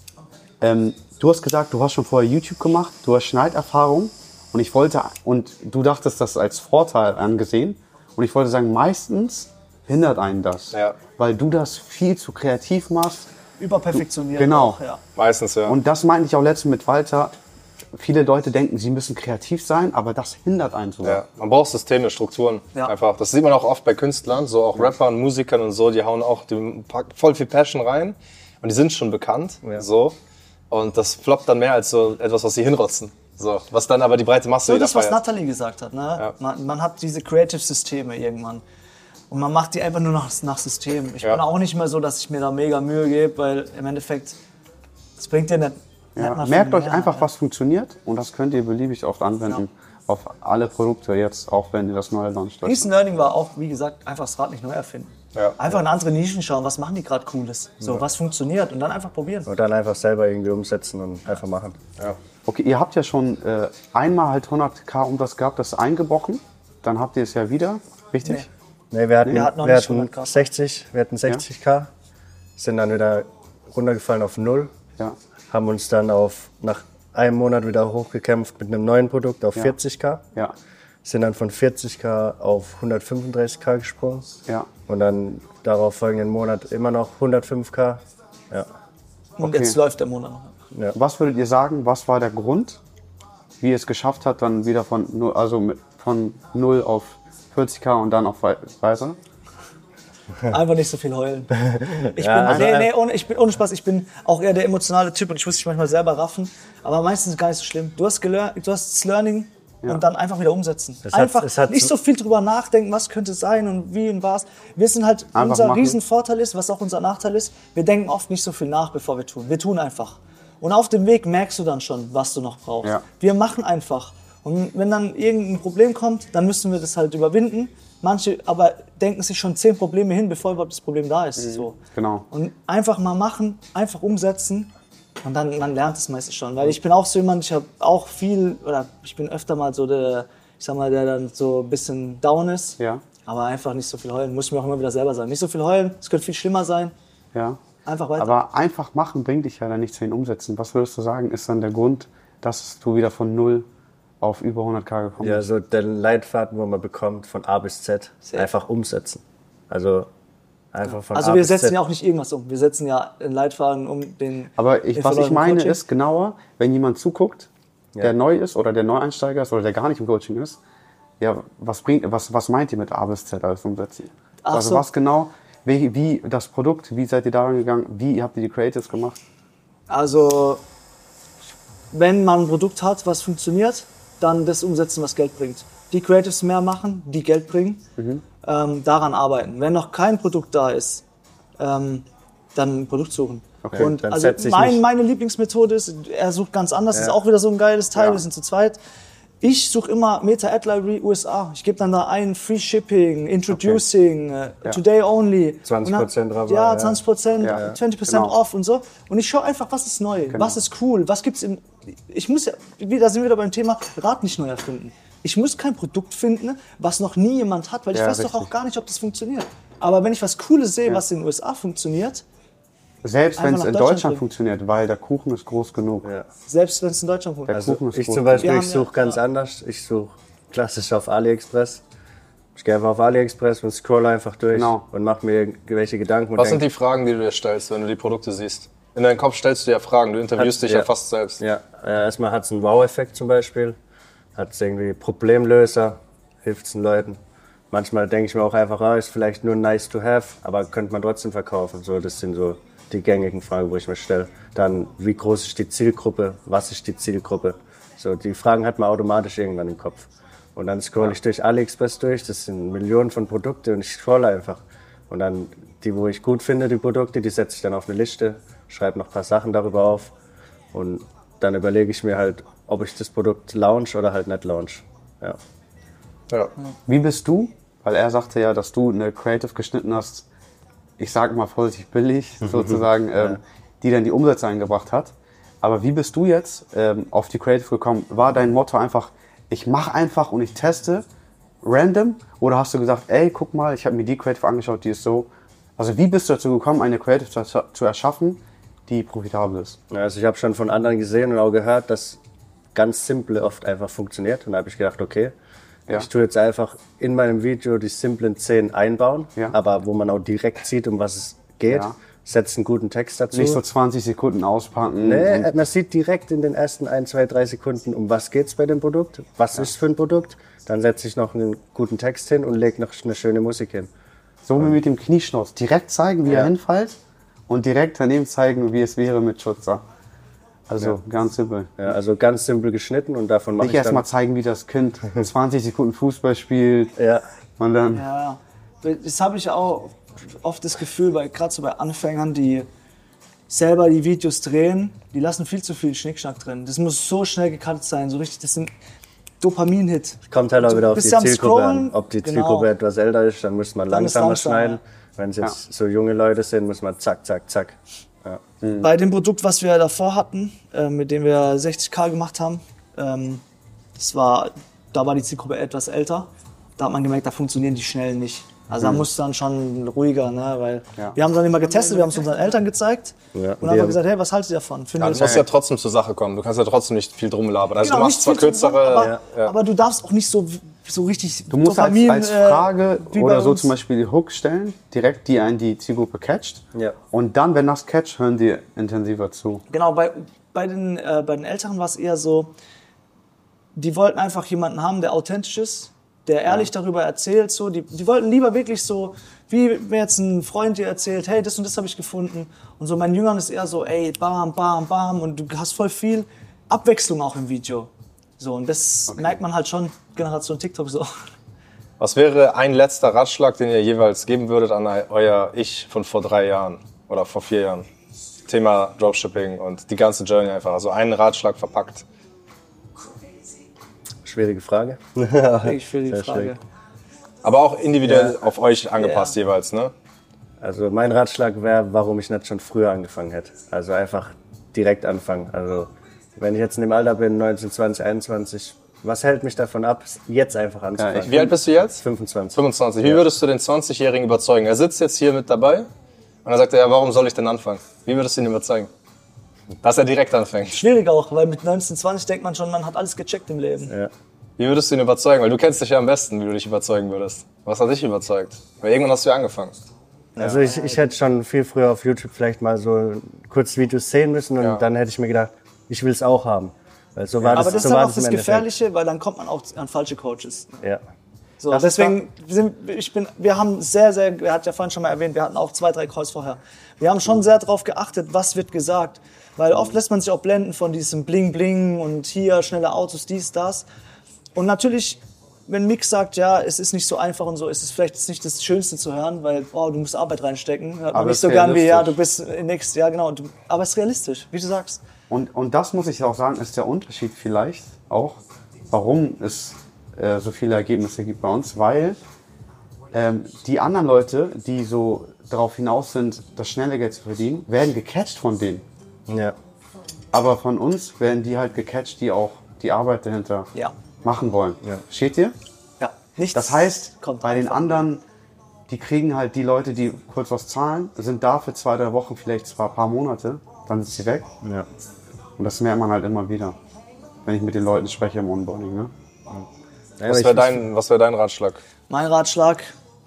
Ähm, du hast gesagt, du hast schon vorher YouTube gemacht, du hast Schneiderfahrung, und ich wollte, und du dachtest das als Vorteil angesehen, und ich wollte sagen, meistens hindert einen das, Ja. weil du das viel zu kreativ machst. Überperfektioniert. Genau. Auch, ja. Meistens, ja. Und das meinte ich auch letztens mit Walter. Viele Leute denken, sie müssen kreativ sein, aber das hindert einen sogar. Ja, man braucht Systeme, Strukturen. Ja. Einfach. Das sieht man auch oft bei Künstlern, so auch Rappern, Musikern und so, die hauen auch die packen voll viel Passion rein und die sind schon bekannt. Ja. So. Und das floppt dann mehr als so etwas, was sie hinrotzen. So. Was dann aber die breite Masse So wieder das, was feiert. Nathalie gesagt hat. Ne? Ja. Man, man hat diese Creative-Systeme irgendwann. Und man macht die einfach nur nach, nach System. Ich Ja. bin auch nicht mehr so, dass ich mir da mega Mühe gebe, weil im Endeffekt, das bringt dir nicht. Ja, nicht mal merkt viel euch mehr, einfach, ja. was funktioniert, und das könnt ihr beliebig oft anwenden auf alle Produkte jetzt, auch wenn ihr das neue launcht. Riesen Learning war auch, wie gesagt, einfach das Rad nicht neu erfinden. Ja. Einfach in andere Nischen schauen, was machen die gerade Cooles. So, was funktioniert und dann einfach probieren. Und dann einfach selber irgendwie umsetzen und einfach machen. Ja. Okay, ihr habt ja schon äh, einmal halt hunderttausend Umsatz gehabt, das ist eingebrochen, dann habt ihr es ja wieder, richtig? Nee, wir hatten, Wir hatten noch wir nicht hatten hundert K. sechzig, wir hatten sechzig K, sind dann wieder runtergefallen auf null, Ja. haben uns dann auf, nach einem Monat wieder hochgekämpft mit einem neuen Produkt auf vierzig K, Ja, sind dann von vierzig K auf hundertfünfunddreißig K gesprungen ja. und dann darauf folgenden Monat immer noch hundertfünf K. Ja. Und Okay. jetzt läuft der Monat noch. Was würdet ihr sagen, was war der Grund, wie ihr es geschafft habt, dann wieder von null, also mit, von null auf vierzig K und dann auf wei- weiter? Einfach nicht so viel heulen. Ich, Ja, bin, nee, also- nee, ohne, ich bin ohne Spaß, ich bin auch eher der emotionale Typ und ich muss mich manchmal selber raffen. Aber meistens gar nicht so schlimm. Du hast, gelernt, du hast das Learning Ja. und dann einfach wieder umsetzen. Es hat- Einfach es hat nicht so- so viel drüber nachdenken, was könnte sein und wie und was. Wir sind halt, Einfach unser machen. Riesenvorteil ist, was auch unser Nachteil ist, wir denken oft nicht so viel nach, bevor wir tun. Wir tun einfach. Und auf dem Weg merkst du dann schon, was du noch brauchst. Ja. Wir machen einfach. Und wenn dann irgendein Problem kommt, dann müssen wir das halt überwinden. Manche aber denken sich schon zehn Probleme hin, bevor überhaupt das Problem da ist. So. Genau. Und einfach mal machen, einfach umsetzen und dann man lernt es meistens schon. Weil ich bin auch so jemand, ich habe auch viel, oder ich bin öfter mal so der, ich sag mal, der dann so ein bisschen down ist. Ja. Aber einfach nicht so viel heulen, muss ich mir auch immer wieder selber sagen. Nicht so viel heulen, es könnte viel schlimmer sein. Ja. Einfach weiter. Aber einfach machen bringt dich ja dann nicht zu den Umsätzen. Was würdest du sagen, ist dann der Grund, dass du wieder von null auf über hunderttausend gekommen Ja, bist? so der Leitfaden, wo man bekommt, von A bis Z, Sehr. einfach umsetzen. Also einfach von Also A wir bis setzen Z. ja auch nicht irgendwas um. Wir setzen ja einen Leitfaden um den. Aber ich, den was ich verlorenen meine Coaching. ist genauer, wenn jemand zuguckt, der neu ist oder der Neueinsteiger ist oder der gar nicht im Coaching ist, ja, was bringt, was, was meint ihr mit A bis Z als umsetzen? Ach also so. was genau, wie, wie das Produkt, wie seid ihr daran gegangen, wie habt ihr die Creatives gemacht? Also, wenn man ein Produkt hat, was funktioniert, dann das umsetzen, was Geld bringt. Die Creatives mehr machen, die Geld bringen, Mhm. ähm, daran arbeiten. Wenn noch kein Produkt da ist, ähm, dann ein Produkt suchen. Okay, Und dann also setz dich mein, nicht- meine Lieblingsmethode ist, er sucht ganz anders, Ja. ist auch wieder so ein geiles Teil, Ja. wir sind zu zweit. Ich suche immer Meta Ad Library U S A. Ich gebe dann da ein Free Shipping, Introducing, äh, Ja. Today Only. zwanzig Prozent Und dann- Rabatt, Ja, ja. zwanzig Prozent, Ja, ja. zwanzig Prozent Genau. off und so. Und ich schaue einfach, was ist neu, was ist cool, was gibt's im. Ich muss ja, da sind wir wieder beim Thema Rad nicht neu erfinden. Ich muss kein Produkt finden, was noch nie jemand hat, weil ich Ja, weiß doch richtig. auch gar nicht, ob das funktioniert. Aber wenn ich was Cooles sehe, was in den U S A funktioniert, Selbst wenn Einfach es nach in Deutschland Deutschland bringen. funktioniert, weil der Kuchen ist groß genug. Ja. selbst wenn es in Deutschland Der funktioniert. Kuchen ist Ich groß zum genug. Beispiel, Wir ich haben suche ja- ganz anders. Ich suche klassisch auf AliExpress. Ich gehe einfach auf AliExpress und scroll einfach durch Genau. und mache mir irgendwelche Gedanken. Und Was sind denk, die Fragen, die du dir stellst, wenn du die Produkte siehst? In deinem Kopf stellst du dir Fragen, du interviewst Hat- dich ja ja. fast selbst. Ja, äh, erstmal hat es einen Wow-Effekt zum Beispiel. Hat es irgendwie Problemlöser, hilft es den Leuten. Manchmal denke ich mir auch einfach, ah, ist vielleicht nur nice to have, aber könnte man trotzdem verkaufen. So, das sind so die gängigen Fragen, wo ich mir stelle. Dann, wie groß ist die Zielgruppe? Was ist die Zielgruppe? So, die Fragen hat man automatisch irgendwann im Kopf. Und dann scroll ich durch AliExpress durch, das sind Millionen von Produkten und ich scroll einfach. Und dann die, wo ich gut finde, die Produkte, die setze ich dann auf eine Liste, schreibe noch ein paar Sachen darüber auf und dann überlege ich mir halt, ob ich das Produkt launch oder halt nicht launch. Ja. Ja. Wie bist du? Weil er sagte ja, dass du eine Creative geschnitten hast, ich sag mal vorsichtig billig, sozusagen, ähm, die dann die Umsätze eingebracht hat. Aber wie bist du jetzt ähm, auf die Creative gekommen? War dein Motto einfach, ich mache einfach und ich teste random? Oder hast du gesagt, ey, guck mal, ich habe mir die Creative angeschaut, die ist so. Also wie bist du dazu gekommen, eine Creative zu, zu erschaffen, die profitabel ist? Ja, Also ich habe schon von anderen gesehen und auch gehört, dass ganz simple oft einfach funktioniert. Und da habe ich gedacht, okay, Ja. ich tue jetzt einfach in meinem Video die simplen Szenen einbauen, Ja. aber wo man auch direkt sieht, um was es geht. Ja. Setzt einen guten Text dazu. Nicht so zwanzig Sekunden auspacken. Nee, und, man sieht direkt in den ersten ein, zwei, drei Sekunden, um was geht's bei dem Produkt, was ist für ein Produkt. Dann setze ich noch einen guten Text hin und lege noch eine schöne Musik hin. so wie mit dem Knieschnurz. Direkt zeigen, wie Ja. er hinfällt und direkt daneben zeigen, wie es wäre mit Schutzer. Also ganz simpel. Ja, also ganz simpel geschnitten und davon mache Nicht ich erst dann... mal zeigen, wie das Kind zwanzig Sekunden Fußball spielt Ja, und dann... Ja, das habe ich auch oft das Gefühl, weil gerade so bei Anfängern, die selber die Videos drehen, die lassen viel zu viel Schnickschnack drin. Das muss so schnell gecuttet sein, so richtig, das sind Dopamin-Hit. kommt halt auch Du wieder auf die bist ja am Zielgruppe an. Scrollen. Ob die Genau. Zielgruppe etwas älter ist, dann muss man Dann ist langsamer langsam, schneiden. ja. Wenn es jetzt so junge Leute sind, muss man zack, zack, zack. Ja. Bei dem Produkt, was wir davor hatten, äh, mit dem wir sechzig K gemacht haben, ähm, das war, da war die Zielgruppe etwas älter. Da hat man gemerkt, da funktionieren die schnell nicht. Also da muss dann schon ruhiger, ne? Weil Ja. wir haben dann immer getestet, wir haben es unseren Eltern gezeigt Ja. und haben gesagt, hey, was haltet ihr davon? Ja, Findet du ihr musst ja trotzdem zur Sache kommen. Du kannst ja trotzdem nicht viel drum labern. Also Genau, du machst nicht zwar viel zu sagen, kürzere... aber, ja. aber du darfst auch nicht so, so richtig Du musst als, Dopamin, als äh, Frage wie bei oder so uns. zum Beispiel die Hook stellen, direkt die einen die Zielgruppe catcht. Ja. Und dann, wenn das catcht, hören die intensiver zu. Genau, bei, bei, den, äh, bei den Älteren war es eher so, die wollten einfach jemanden haben, der authentisch ist, der ehrlich darüber erzählt. So. Die, die wollten lieber wirklich so, wie mir jetzt ein Freund dir erzählt, hey, das und das habe ich gefunden. Und so mein Jüngern ist eher so, ey, bam, bam, bam. Und du hast voll viel Abwechslung auch im Video. So, und das Okay. merkt man halt schon, Generation TikTok so. Was wäre ein letzter Ratschlag, den ihr jeweils geben würdet an euer Ich von vor drei Jahren oder vor vier Jahren? Thema Dropshipping und die ganze Journey einfach. Also einen Ratschlag verpackt. Schwierige Frage. Ich für die Sehr Frage. schwierig. Aber auch individuell auf euch angepasst Ja. jeweils, ne? Also mein Ratschlag wäre, warum ich nicht schon früher angefangen hätte. Also einfach direkt anfangen. Also wenn ich jetzt in dem Alter bin, neunzehn, zwanzig, einundzwanzig, was hält mich davon ab, jetzt einfach anzufangen? Ja, ich- Wie alt bist du jetzt? fünfundzwanzig. fünfundzwanzig. Wie würdest du den zwanzigjährigen überzeugen? Er sitzt jetzt hier mit dabei und dann sagt er, ja, warum soll ich denn anfangen? Wie würdest du ihn überzeugen? Dass er direkt anfängt. Schwierig auch, weil mit neunzehn, zwanzig denkt man schon, man hat alles gecheckt im Leben. Ja. Wie würdest du ihn überzeugen? Weil du kennst dich ja am besten, wie du dich überzeugen würdest. Was hat dich überzeugt? Weil irgendwann hast du ja angefangen. Also ich, ich hätte schon viel früher auf YouTube vielleicht mal so kurz Videos sehen müssen und Ja. dann hätte ich mir gedacht, ich will es auch haben. Weil so war Aber das, das so ist war aber auch das im das Endeffekt. Gefährliche, weil dann kommt man auch an falsche Coaches. Ja. So, Das ist deswegen, sind, ich bin, wir haben sehr, sehr, er hat ja vorhin schon mal erwähnt, wir hatten auch zwei, drei Calls vorher. Wir haben schon sehr darauf geachtet, was wird gesagt. Weil oft lässt man sich auch blenden von diesem Bling Bling und hier schnelle Autos, dies, das. Und natürlich, wenn Mick sagt, ja, es ist nicht so einfach und so, ist es vielleicht nicht das Schönste zu hören, weil, oh, du musst Arbeit reinstecken. Hört man Aber nicht es so ist gern wie, ja, du realistisch. bist nächstes Jahr, genau. Du, aber es ist realistisch, wie du sagst. Und, und das muss ich auch sagen, ist der Unterschied vielleicht auch, warum es äh, so viele Ergebnisse gibt bei uns, weil ähm, die anderen Leute, die so darauf hinaus sind, das schnelle Geld zu verdienen, werden gecatcht von denen. Ja. Aber von uns werden die halt gecatcht, die auch die Arbeit dahinter Ja. machen wollen. Ja. Steht ihr? Ja. Nichts Das heißt, kommt bei den einfach. anderen, die kriegen halt die Leute, die kurz was zahlen, sind da für zwei, drei Wochen, vielleicht zwar ein paar Monate, dann sind sie weg. Ja. Und das merkt man halt immer wieder, wenn ich mit den Leuten spreche im Onboarding. Ne? Ja, Was ich- wäre dein, was wär dein Ratschlag? Mein Ratschlag,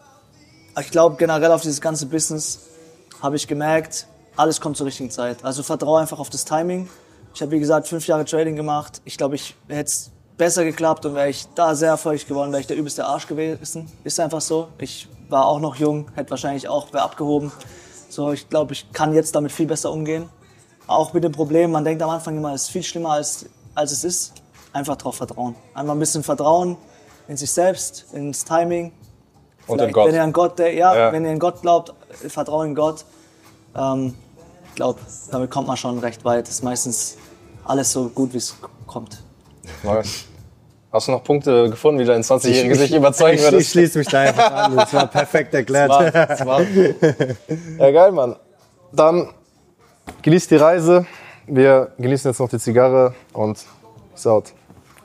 ich glaube generell auf dieses ganze Business habe ich gemerkt, alles kommt zur richtigen Zeit. Also vertraue einfach auf das Timing. Ich habe wie gesagt fünf Jahre Trading gemacht. Ich glaube, ich hätte es besser geklappt und wäre ich da sehr erfolgreich geworden, wäre ich der übelste Arsch gewesen. Ist einfach so. Ich war auch noch jung, hätte wahrscheinlich auch wer abgehoben. So, ich glaube, ich kann jetzt damit viel besser umgehen. Auch mit dem Problem, man denkt am Anfang immer, es ist viel schlimmer als, als es ist. Einfach drauf vertrauen. Einfach ein bisschen Vertrauen in sich selbst, ins Timing. Und in Vielleicht, Gott. Wenn ihr an Gott, der, ja, Ja. wenn ihr an Gott glaubt, vertraut in Gott. Ähm, ich glaube, damit kommt man schon recht weit. Ist meistens alles so gut, wie es kommt. Nice. Hast du noch Punkte gefunden, wie dein zwanzigjähriger sich überzeugen Ich, ich würdest? schließe mich da einfach an. Das war perfekt erklärt. Smart, smart. Ja, geil, Mann. Dann genießt die Reise. Wir genießen jetzt noch die Zigarre und peace out.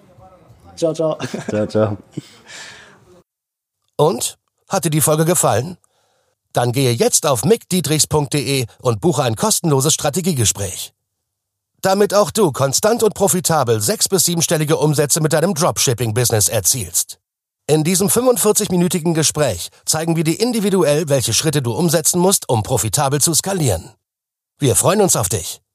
Ciao, ciao. Ciao, ciao. Und? Hat dir die Folge gefallen? Dann gehe jetzt auf mick dietrichs punkt de und buche ein kostenloses Strategiegespräch. Damit auch du konstant und profitabel sechs- bis siebenstellige Umsätze mit deinem Dropshipping-Business erzielst. In diesem fünfundvierzig-minütigen Gespräch zeigen wir dir individuell, welche Schritte du umsetzen musst, um profitabel zu skalieren. Wir freuen uns auf dich.